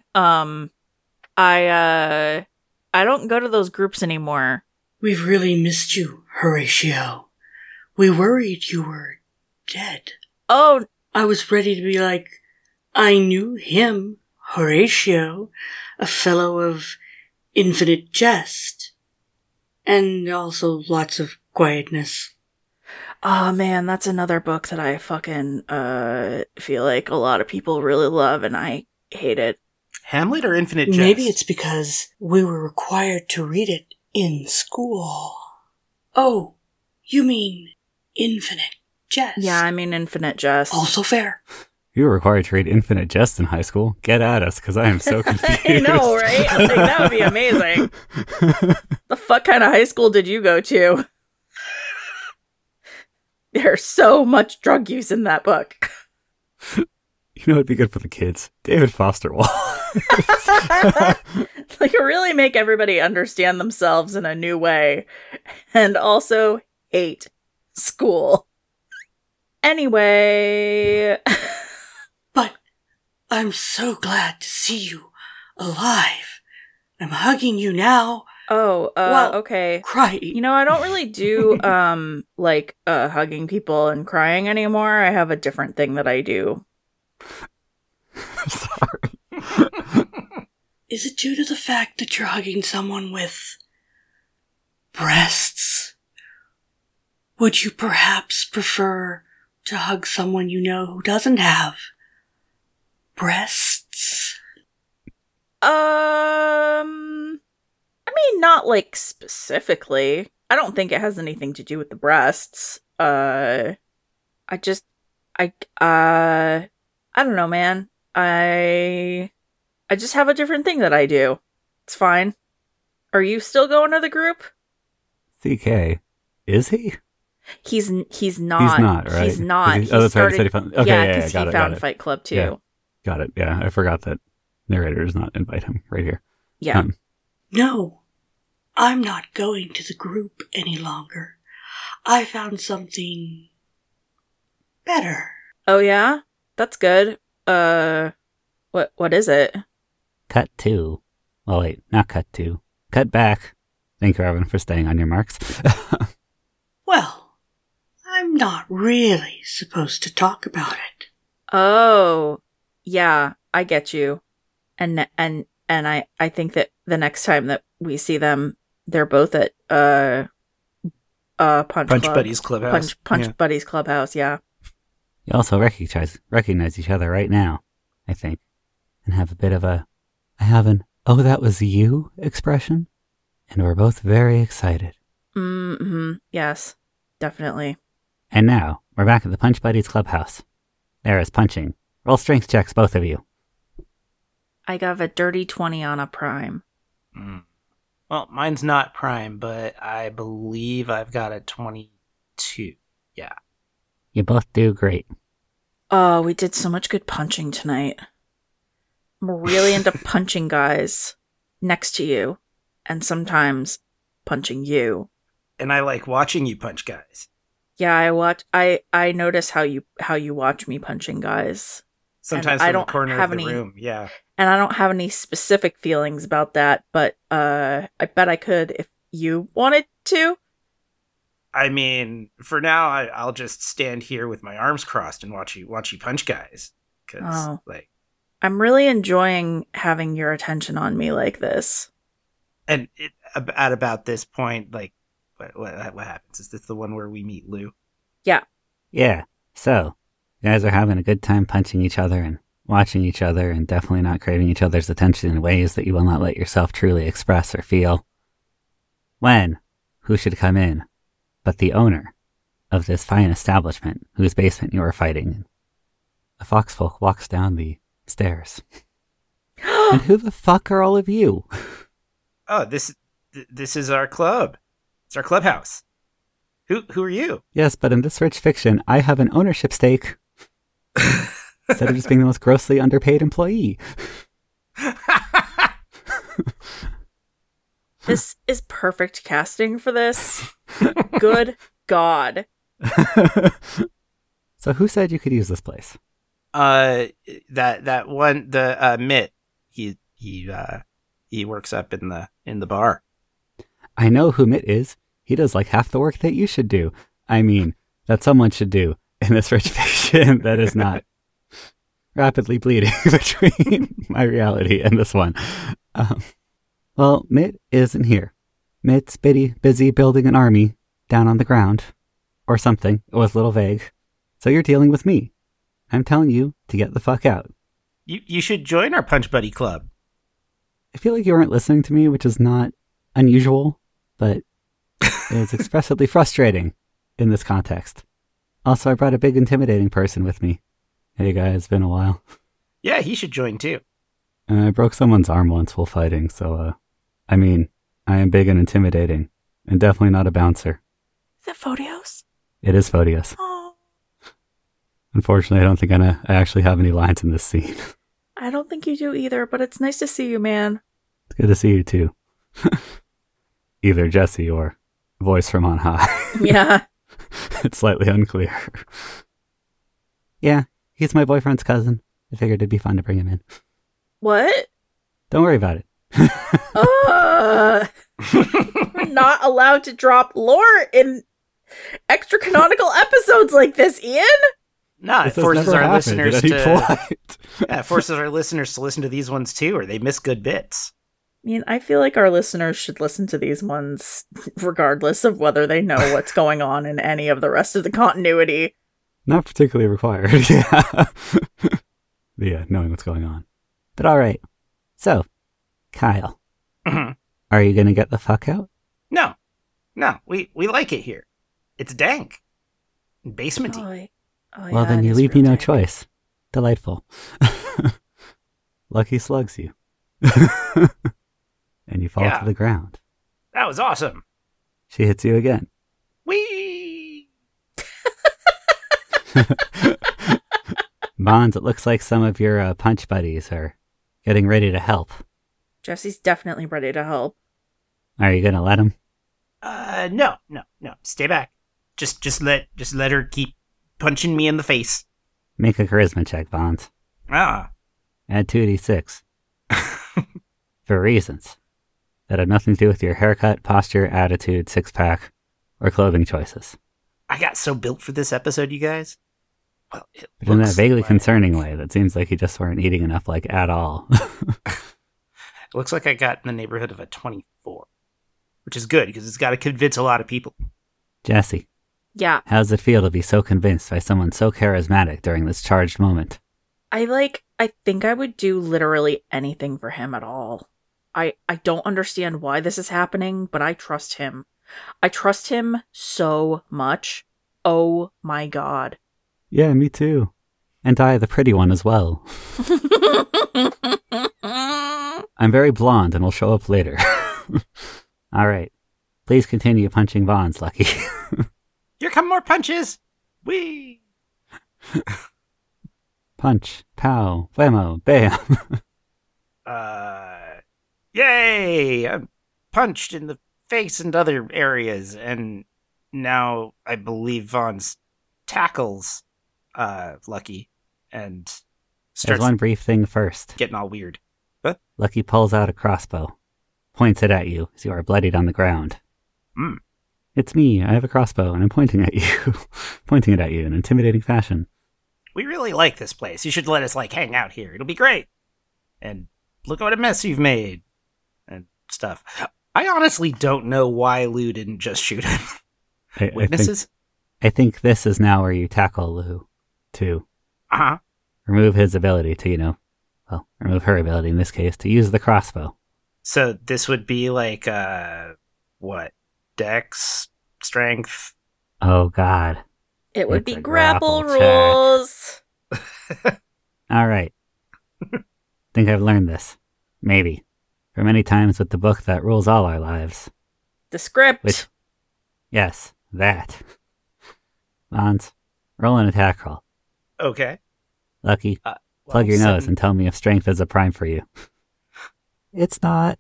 I don't go to those groups anymore. We've really missed you, Horatio. We worried you were dead. Oh. I was ready to be like, I knew him, Horatio, a fellow of infinite jest. And also lots of quietness. Oh man, that's another book that I fucking feel like a lot of people really love and I hate it. Hamlet or Infinite Jest? Maybe it's because we were required to read it in school. Oh, you mean Infinite Jest? Yeah, I mean Infinite Jest. Also fair. You were required to read Infinite Jest in high school. Get at us, because I am so confused. I know, right? That would be amazing. The fuck kind of high school did you go to? There's so much drug use in that book. You know what'd be good for the kids? David Foster Wallace. Really make everybody understand themselves in a new way. And also hate school. Anyway... But I'm so glad to see you alive. I'm hugging you now. Oh, okay. Crying. You know, I don't really do, hugging people and crying anymore. I have a different thing that I do. Sorry. Is it due to the fact that you're hugging someone with breasts? Would you perhaps prefer to hug someone you know who doesn't have breasts? I mean, not specifically. I don't think it has anything to do with the breasts. I don't know, man. I just have a different thing that I do. It's fine. Are you still going to the group? CK. Is he? He's not. He's not, right? He's not. He started, he found, okay, yeah, because he found Fight Club too. Yeah. Got it. Yeah, I forgot that narrator does not invite him right here. Yeah. No, I'm not going to the group any longer. I found something better. Oh yeah? That's good. What is it? Cut 2. Well, wait, not cut 2. Cut back. Thank you, everyone, for staying on your marks. Well, I'm not really supposed to talk about it. Oh, yeah, I get you. And I think that the next time that we see them, they're both at Punch Buddy's Clubhouse. Punch Buddy's Clubhouse, yeah. You also recognize each other right now, I think, and have a bit of a, I have an, oh, that was you expression. And we're both very excited. Mm-hmm. Yes, definitely. And now, we're back at the Punch Buddies Clubhouse. There is punching. Roll strength checks, both of you. I got a dirty 20 on a prime. Well, mine's not prime, but I believe I've got a 22. Yeah. You both do great. Oh, we did so much good punching tonight. I'm really into punching guys next to you, and sometimes punching you. And I like watching you punch guys. Yeah, I notice how you watch me punching guys. Sometimes I from don't the corner have of the any- room. Yeah. And I don't have any specific feelings about that, but I bet I could if you wanted to. I mean, for now, I'll just stand here with my arms crossed and watch you punch guys. Because, I'm really enjoying having your attention on me like this. and at about this point, like, what happens? Is this the one where we meet Lou? Yeah, so, you guys are having a good time punching each other and watching each other and definitely not craving each other's attention in ways that you will not let yourself truly express or feel. When? Who should come in but the owner of this fine establishment whose basement you are fighting in? The foxfolk walks down the stairs. And who the fuck are all of you? Oh, this is our club. It's our clubhouse. Who are you? Yes, but in this rich fiction, I have an ownership stake instead of just being the most grossly underpaid employee. This is perfect casting for this. Good God. So who said you could use this place? That one, the Mitt. He works up in the bar. I know who Mitt is. He does like half the work that you should do. I mean, that someone should do in this rich fiction that is not rapidly bleeding between my reality and this one. Well, Mitt isn't here. Mitt's busy building an army down on the ground. Or something. It was a little vague. So you're dealing with me. I'm telling you to get the fuck out. You should join our Punch Buddy Club. I feel like you weren't listening to me, which is not unusual, but it's expressively frustrating in this context. Also, I brought a big intimidating person with me. Hey guys, it's been a while. Yeah, he should join too. I broke someone's arm once while fighting, so, I mean, I am big and intimidating, and definitely not a bouncer. Is it Photios? It is Photios. Oh, Unfortunately, I don't think I actually have any lines in this scene. I don't think you do either, but it's nice to see you, man. It's good to see you too. Either Jesse or voice from on high. Yeah. It's slightly unclear. Yeah, he's my boyfriend's cousin. I figured it'd be fun to bring him in. What? Don't worry about it. We're not allowed to drop lore in extra canonical episodes like this, Ian. No, it This has forces never our happened listeners at any to point. it forces our listeners to listen to these ones too, or they miss good bits. I mean, I feel like our listeners should listen to these ones regardless of whether they know what's going on in any of the rest of the continuity. Not particularly required, yeah. Yeah, knowing what's going on. But alright. So, Kyle, Mhm. are you gonna get the fuck out? No, we like it here. It's dank, and basementy. Well, then you leave me no choice. Delightful. Lucky slugs you. And you fall Yeah. to the ground. That was awesome. She hits you again. Whee! Bonds, it looks like some of your punch buddies are getting ready to help. Jesse's definitely ready to help. Are you gonna let him? No. Stay back. Just let her keep punching me in the face. Make a charisma check, Bonds. Ah. Add 2d6. For reasons that have nothing to do with your haircut, posture, attitude, six-pack, or clothing choices. I got so built for this episode, you guys. Well, it But in that looks vaguely like- concerning way that seems like you just weren't eating enough, like, at all. It looks like I got in the neighborhood of a 24, which is good because it's got to convince a lot of people. Jesse, Yeah, how's it feel to be so convinced by someone so charismatic during this charged moment? I think I would do literally anything for him at all. I don't understand why this is happening, but I trust him. I trust him so much. Oh my god. Yeah, me too. And I, the pretty one, as well. I'm very blonde and will show up later. All right. Please continue punching Vons, Lucky. Here come more punches! Whee! Punch, pow, whammo, bam. Yay! I'm punched in the face and other areas, and now I believe Vaughn's tackles Lucky and There's starts one brief thing first. getting all weird. Lucky pulls out a crossbow, points it at you as you are bloodied on the ground. Mm. It's me. I have a crossbow, and I'm pointing at you. Pointing it at you in intimidating fashion. We really like this place. You should let us, hang out here. It'll be great. And look what a mess you've made. And stuff. I honestly don't know why Lou didn't just shoot him. Witnesses? I think this is now where you tackle Lou, to Uh-huh. remove his ability to, remove her ability in this case, to use the crossbow. So this would be what? Dex? Strength? Oh, God. It would It's be a grapple grapple check. rules. All right. Think I've learned this. Maybe. For many times with the book that rules all our lives. The script. Which, yes, that. Mons, roll an attack roll. Okay. Lucky, plug your nose and tell me if strength is a prime for you. It's not.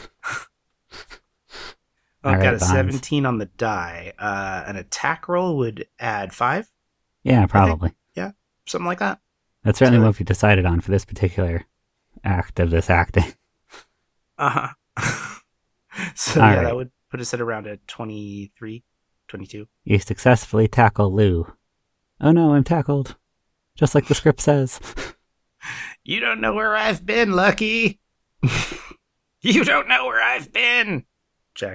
I've got a Bonds. 17 on the die. An attack roll would add 5? Yeah, probably. Something like that? That's certainly So- what we decided on for this particular act of this acting. Uh-huh. So All yeah, right. that would put us at around a 23, 22. You successfully tackle Lou. Oh no, I'm tackled. Just like the script says. You don't know where I've been, Lucky. You don't know where I've been. Check.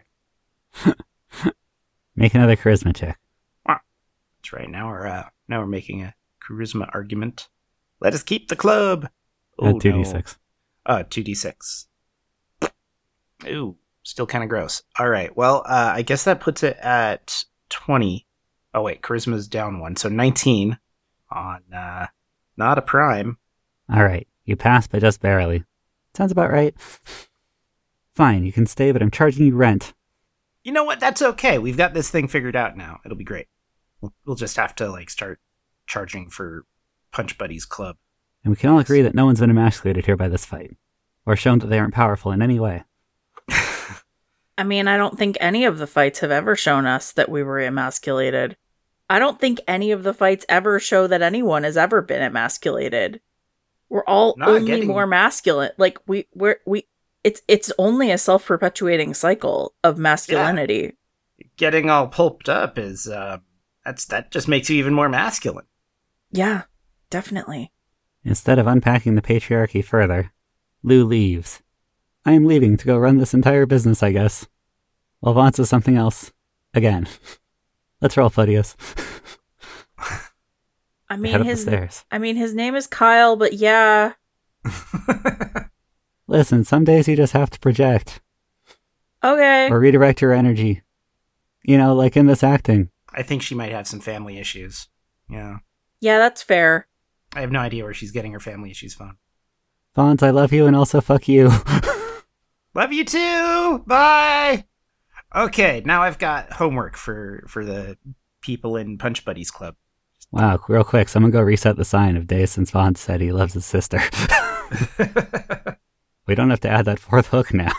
Make another charisma check. That's right. Now we're making a charisma argument. Let us keep the club. Add 2d6. 2d6. Ooh, still kind of gross. All right. Well, I guess that puts it at 20. Oh wait, charisma's down 1, so 19 on not a prime. Alright, you pass, but just barely. Sounds about right. Fine, you can stay, but I'm charging you rent. You know what? That's okay. We've got this thing figured out now. It'll be great. We'll just have to start charging for Punch Buddies Club. And we can all agree that no one's been emasculated here by this fight, or shown that they aren't powerful in any way. I mean, I don't think any of the fights have ever shown us that we were emasculated. I don't think any of the fights ever show that anyone has ever been emasculated. We're all Not only getting- more masculine. Like it's only a self-perpetuating cycle of masculinity. Getting all pulped up is that just makes you even more masculine. Yeah, definitely. Instead of unpacking the patriarchy further, Lou leaves. I am leaving to go run this entire business, I guess. While Vance does something else. Again. Let's roll, Photius. I Head mean up the his stairs. his name is Kyle, but yeah. Listen, some days you just have to project. Okay. Or redirect your energy. Like in this acting. I think she might have some family issues. Yeah. Yeah, that's fair. I have no idea where she's getting her family issues from. Vance, I love you and also fuck you. Love you too. Bye. Okay, now I've got homework for the people in Punch Buddies Club. Wow, real quick, someone go reset the sign of days since Vance said he loves his sister. We don't have to add that fourth hook now.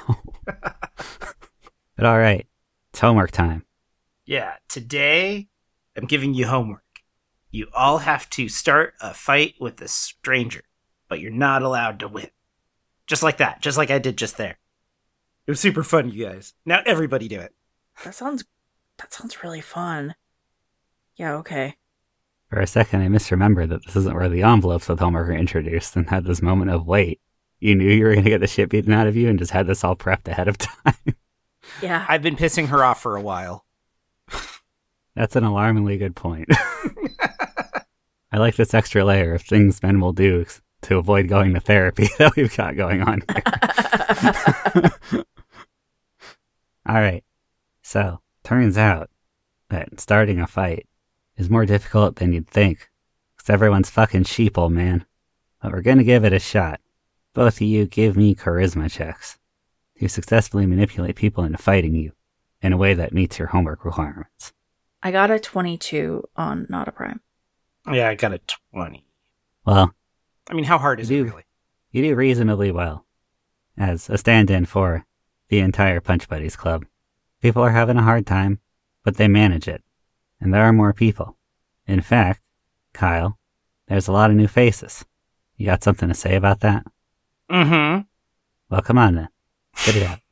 But alright, it's homework time. Yeah, today I'm giving you homework. You all have to start a fight with a stranger, but you're not allowed to win. Just like that, just like I did just there. It was super fun, you guys. Now everybody do it. That sounds really fun. Yeah, okay. For a second, I misremembered that this isn't where the envelopes with homework are introduced and had this moment of, wait, you knew you were going to get the shit beaten out of you and just had this all prepped ahead of time. Yeah. I've been pissing her off for a while. That's an alarmingly good point. I like this extra layer of things men will do to avoid going to therapy that we've got going on here. All right. So, turns out that starting a fight is more difficult than you'd think. Because everyone's fucking sheep, old man. But we're gonna give it a shot. Both of you give me charisma checks to successfully manipulate people into fighting you in a way that meets your homework requirements. I got a 22 on Not a Prime. Yeah, I got a 20. Well, I mean, how hard is it You- really? you do reasonably well. As a stand-in for the entire Punch Buddies Club. People are having a hard time, but they manage it. And there are more people. In fact, Kyle, there's a lot of new faces. You got something to say about that? Mm-hmm. Well, come on then. Get it out.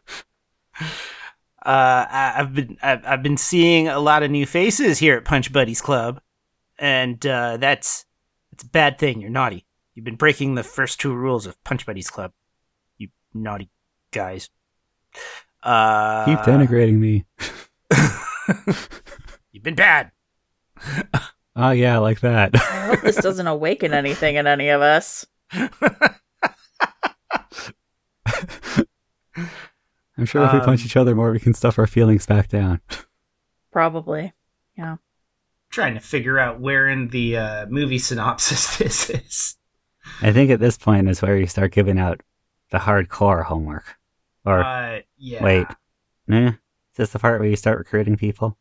I've been seeing a lot of new faces here at Punch Buddies Club, and that's a bad thing. You're naughty. You've been breaking the first 2 rules of Punch Buddies Club. You naughty guys. Keep denigrating me. You've been bad. Oh yeah, like that. I hope this doesn't awaken anything in any of us. I'm sure if we punch each other more, we can stuff our feelings back down. Probably. Yeah. Trying to figure out where in the movie synopsis this is. I think at this point is where you start giving out the hardcore homework. Or, Yeah. wait. Is this the part where you start recruiting people?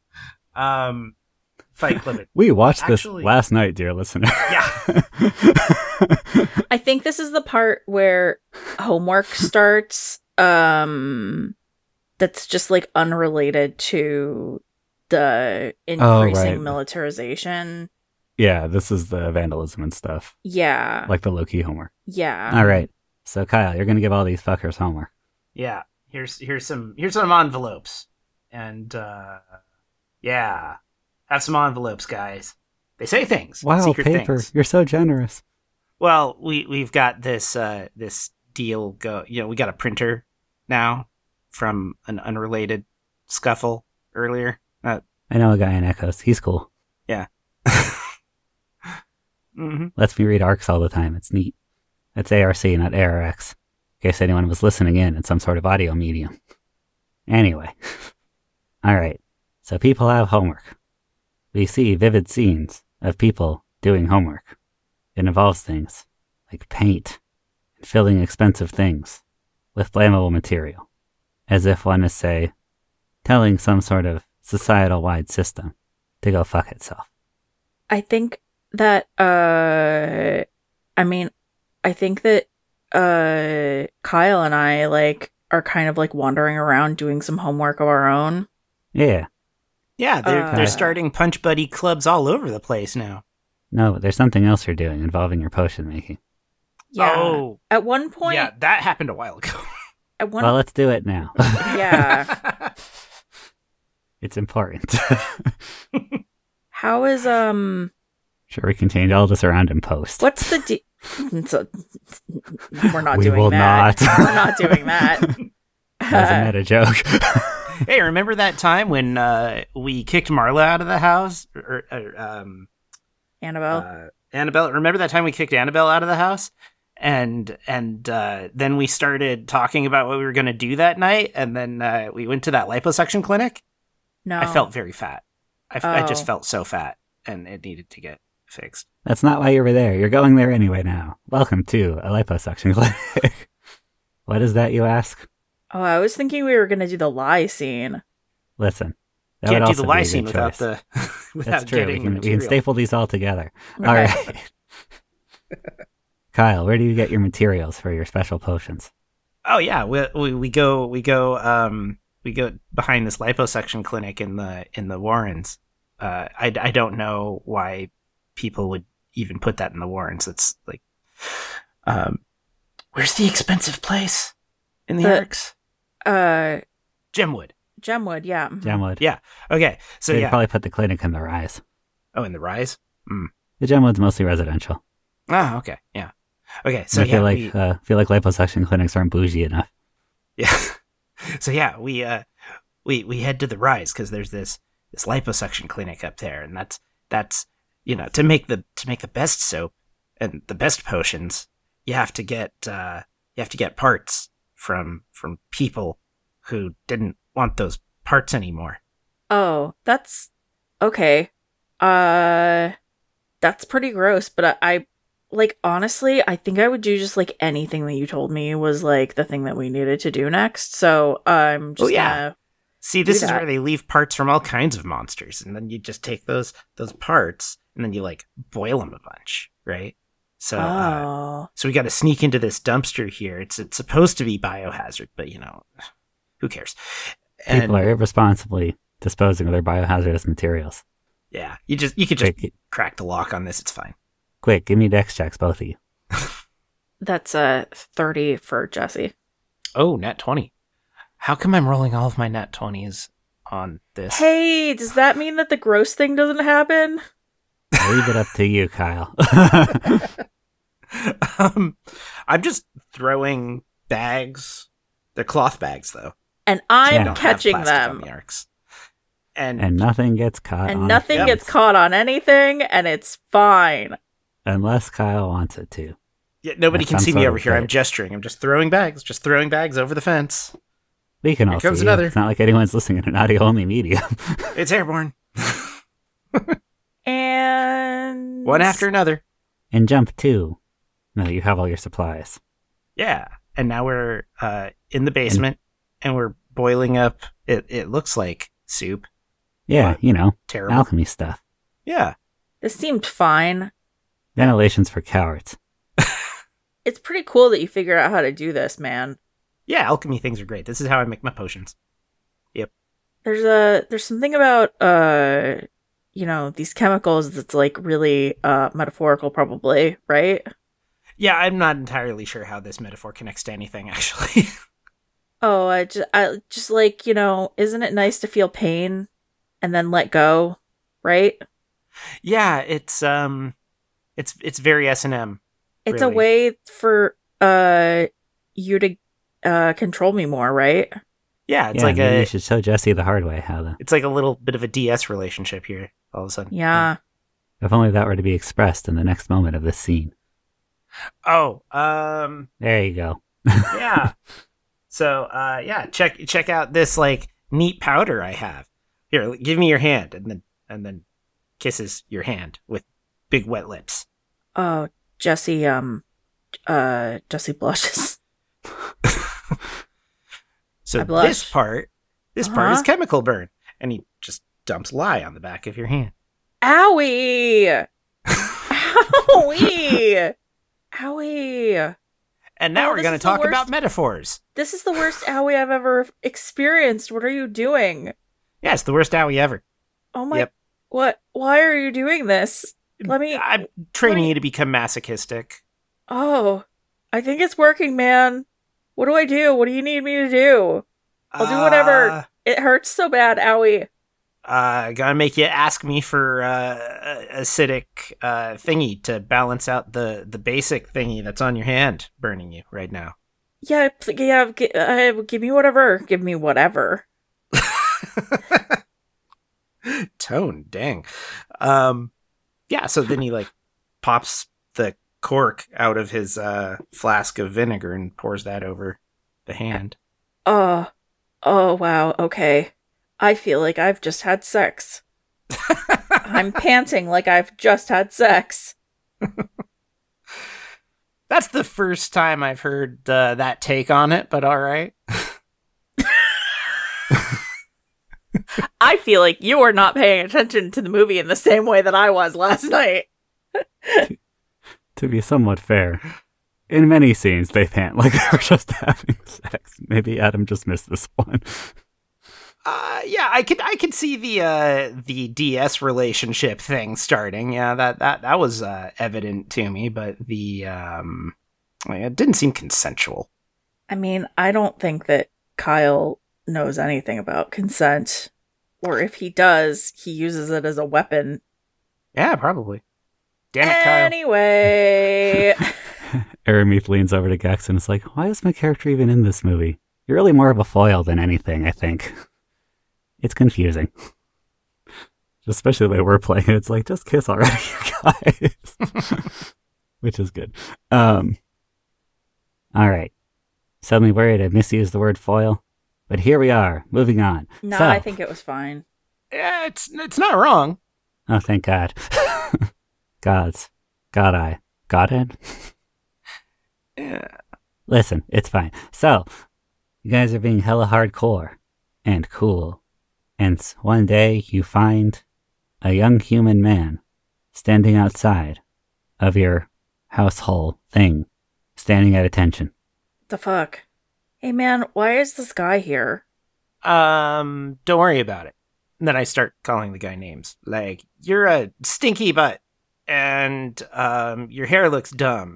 Fight Club. We watched Actually- this last night, dear listener. Yeah. I think this is the part where homework starts. That's just like unrelated to the increasing right. militarization. Yeah, this is the vandalism and stuff. Yeah. Like the low-key homework. Yeah. All right. So, Kyle, you're going to give all these fuckers homework. Yeah. Here's some envelopes. And yeah. Have some envelopes, guys. They say things. Wow, secret paper. things. You're so generous. Well, we've got this this deal go. We got a printer now from an unrelated scuffle earlier. I know a guy in Echoes. He's cool. Yeah. Mm-hmm. Lets me read ARCs all the time. It's neat. It's ARC, not ARX. In case anyone was listening in some sort of audio medium. Anyway. Alright. So people have homework. We see vivid scenes of people doing homework. It involves things like paint and filling expensive things with flammable material. As if one is, say, telling some sort of societal-wide system to go fuck itself. I think that I think that Kyle and I are kind of wandering around doing some homework of our own. Yeah. Yeah, they're Uh, starting Punch Buddy clubs all over the place now. No, there's something else you're doing involving your potion making. Yeah. Oh, At one point, yeah, that happened a while ago. at one Well, let's do it now. yeah. It's important. How is Sure, we can change all this around in post. what's the so, we're not We doing will that. not. We're not doing that. That's a meta joke. Hey, remember that time when we kicked Marla out of the house? Annabelle. Annabelle. Remember that time we kicked Annabelle out of the house? And then we started talking about what we were going to do that night, and then we went to that liposuction clinic. No. I felt very fat. I just Oh. felt so fat, and it needed to get fixed. That's not why you were there. You're going there anyway now. Welcome to a liposuction clinic. What is that, you ask? Oh, I was thinking we were going to do the lie scene. Listen. That Can't would do the also be a lysine good without choice. the without That's true. We getting can material. staple these all together. Okay. All right. Kyle, where do you get your materials for your special potions? Oh yeah, we go behind this liposuction clinic in the Warrens. I don't know why people would even put that in the Warrens. It's like, where's the expensive place in the The- Eric's? Gemwood. Gemwood, yeah. Gemwood. Yeah. Okay. So They'd yeah. probably put the clinic in the Rise. Oh, in the Rise. The Gemwood's mostly residential. Oh, okay. Yeah. Okay. So I yeah, feel like liposuction clinics aren't bougie enough. yeah. So yeah, we head to the Rise because there's this liposuction clinic up there, and that's to make the best soap and the best potions, you have to get parts from people who didn't want those parts anymore. Oh, that's okay. That's pretty gross, but I like, honestly, I think I would do just like anything that you told me was like the thing that we needed to do next. So I'm just gonna see, this is where they leave parts from all kinds of monsters, and then you just take those parts and then you like boil them a bunch, right? So so we got to sneak into this dumpster here. It's supposed to be biohazard, but who cares? People are irresponsibly disposing of their biohazardous materials. Yeah, you could just crack the lock on this. It's fine. Quick, give me dex checks, both of you. That's 30 for Jesse. Oh, nat 20. How come I'm rolling all of my nat 20s on this? Hey, does that mean that the gross thing doesn't happen? I'll leave it up to you, Kyle. I'm just throwing bags. They're cloth bags, though. And I'm catching them. And nothing gets caught and nothing gets caught on anything, and it's fine. Unless Kyle wants it to. Yeah, nobody can see me over here. I'm gesturing. I'm just throwing bags over the fence. We can all see you. It's not like anyone's listening in an audio-only medium. It's airborne. And... one after another. And jump 2. Now that you have all your supplies. Yeah. And now we're in the basement, and we're boiling up, it looks like soup. Yeah, terrible. Alchemy stuff. Yeah. This seemed fine. Ventilation's for cowards. It's pretty cool that you figured out how to do this, man. Yeah, alchemy things are great. This is how I make my potions. Yep. There's something about these chemicals that's like really metaphorical, probably, right? Yeah, I'm not entirely sure how this metaphor connects to anything, actually. Oh, I just like, isn't it nice to feel pain and then let go, right? Yeah, it's very S&M. It's really. A way for you to control me more, right? Yeah, it's you should show Jesse the hard way how it's like a little bit of a DS relationship here all of a sudden. Yeah. If only that were to be expressed in the next moment of this scene. Oh, there you go. Yeah. So, check out this like neat powder I have. Here, give me your hand, and then kisses your hand with big wet lips. Oh, Jesse blushes. So this part is chemical burn, and he just dumps lye on the back of your hand. Owie! Owie! Owie! And now we're going to talk about metaphors. This is the worst owie I've ever experienced. What are you doing? Yeah, it's the worst owie ever. Oh my... Yep. What? Why are you doing this? I'm training you to become masochistic. Oh, I think it's working, man. What do I do? What do you need me to do? I'll do whatever. It hurts so bad, owie. Gotta make you ask me for acidic thingy to balance out the basic thingy that's on your hand burning you right now. Yeah, give me whatever. Give me whatever. Tone, dang. Yeah, so then he like pops the cork out of his flask of vinegar and pours that over the hand. Oh, wow, okay. I feel like I've just had sex. I'm panting like I've just had sex. That's the first time I've heard that take on it, but all right. I feel like you are not paying attention to the movie in the same way that I was last night. To be somewhat fair, in many scenes they pant like they were just having sex. Maybe Adam just missed this one. Yeah, I could see the DS relationship thing starting. Yeah, that was evident to me, but it didn't seem consensual. I mean, I don't think that Kyle knows anything about consent, or if he does, he uses it as a weapon. Yeah, probably. Damn it, Kyle. Anyway. Arameath leans over to Gex and is like, why is my character even in this movie? You're really more of a foil than anything, I think. It's confusing. Especially the way we're playing it. It's like, just kiss already, you guys. which is good. All right. Suddenly worried I misused the word foil, but here we are, moving on. No, So- I think it was fine. Yeah, it's not wrong. Oh, thank God. Gods. God-eye. Godhead? Yeah. Listen, it's fine. So, you guys are being hella hardcore and cool. And one day you find a young human man standing outside of your household thing, standing at attention. The fuck? Hey man, why is this guy here? Don't worry about it. And then I start calling the guy names. Like, you're a stinky butt. And, your hair looks dumb.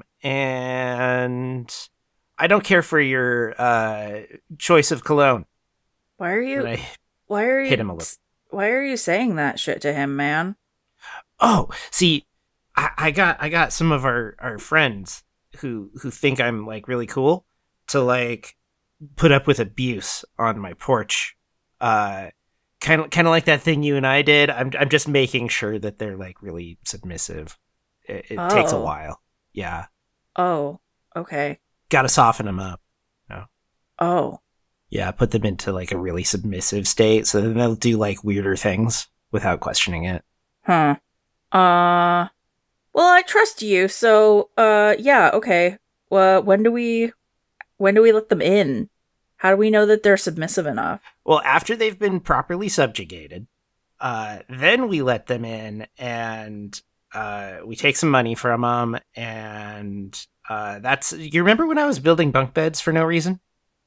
And I don't care for your, choice of cologne. Why are you? And I Why are you? hit him a little. Why are you saying that shit to him, man? Oh, see, I got some of our friends who think I'm like really cool to like put up with abuse on my porch. Kind of like that thing you and I did. I'm just making sure that they're like really submissive. It takes a Oh. while. Yeah, Oh, okay. got to soften them up. Oh, Yeah, put them into like a really submissive state, so then they'll do like weirder things without questioning it. huh. Well, I trust you, so, yeah, okay. Well, when do we let them in? How do we know that they're submissive enough? Well, after they've been properly subjugated, then we let them in, and we take some money from them, and that's. You remember when I was building bunk beds for no reason?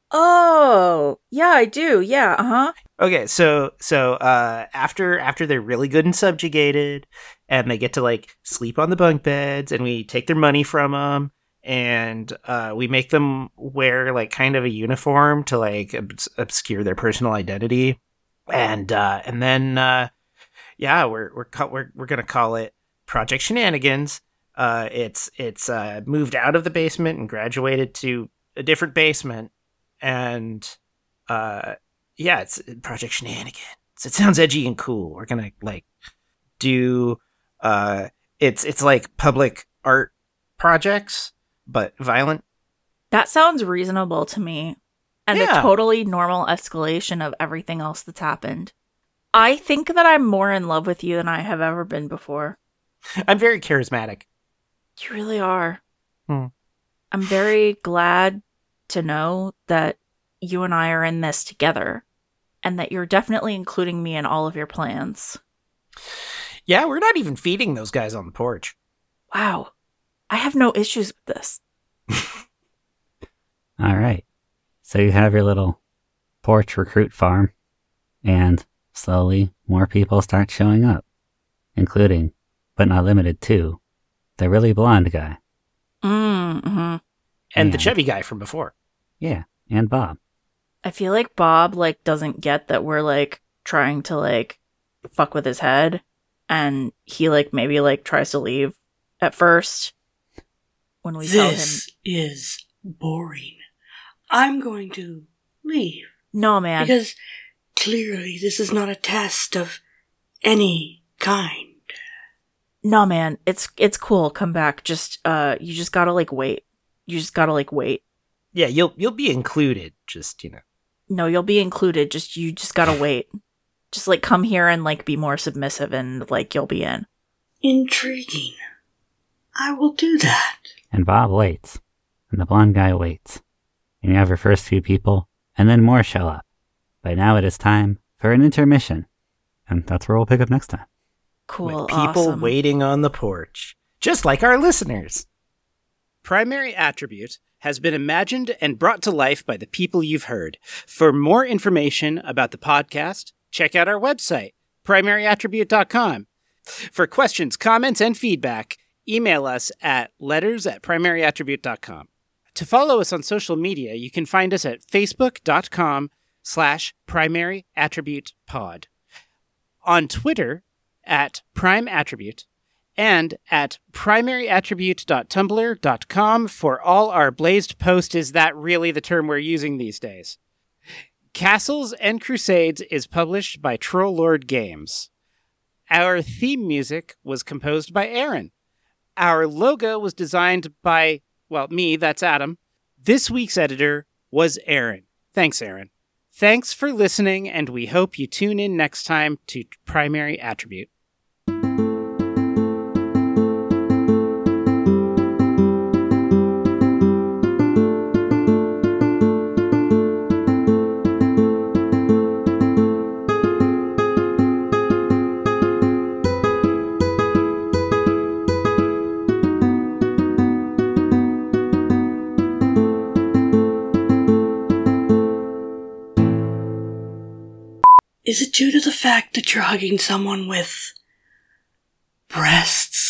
Oh, yeah, I do. Yeah, uh-huh. Okay, so after they're really good and subjugated, and they get to like sleep on the bunk beds, and we take their money from them, and we make them wear like kind of a uniform to like obscure their personal identity, and then yeah, we're gonna call it Project Shenanigans. It's moved out of the basement and graduated to a different basement, and yeah, it's Project Shenanigans. It sounds edgy and cool. We're gonna like do it's like public art projects, but violent. That sounds reasonable to me. And Yeah. a totally normal escalation of everything else that's happened. I think that I'm more in love with you than I have ever been before. I'm very charismatic. You really are. Hmm. I'm very glad to know that you and I are in this together, and that you're definitely including me in all of your plans. Yeah, we're not even feeding those guys on the porch. Wow. I have no issues with this. All right. So you have your little porch recruit farm, and slowly more people start showing up, including, but not limited to, the really blonde guy. Mm-hmm. And the Yeah. Chevy guy from before. Yeah, and Bob. I feel like Bob, like, doesn't get that we're, like, trying to, like, fuck with his head. And he, like, maybe, like, tries to leave at first. When we tell him, This is boring. I'm going to leave. no, man. Because clearly this is not a test of any kind. No, man. It's cool. Come back. Just, you just gotta, like, wait. You just gotta, like, wait. Yeah, you'll be included. Just No, you'll be included. You just gotta wait. Just, like, come here and, like, be more submissive and, like, you'll be in. Intriguing. I will do that. And Bob waits, and the blonde guy waits. And you have your first few people, and then more show up. By now it is time for an intermission. And that's where we'll pick up next time. Cool. with people awesome. waiting on the porch, just like our listeners. Primary Attribute has been imagined and brought to life by the people you've heard. For more information about the podcast, check out our website, primaryattribute.com. For questions, comments, and feedback, email us at letters@primaryattribute.com. To follow us on social media, you can find us at facebook.com/primaryattributepod. On Twitter, at Prime Attribute, and at primaryattribute.tumblr.com for all our blazed posts. Is that really the term we're using these days? Castles and Crusades is published by Troll Lord Games. Our theme music was composed by Aaron. Our logo was designed by, me, that's Adam. This week's editor was Aaron. Thanks, Aaron. Thanks for listening, and we hope you tune in next time to Primary Attribute. Is it due to the fact that you're hugging someone with breasts?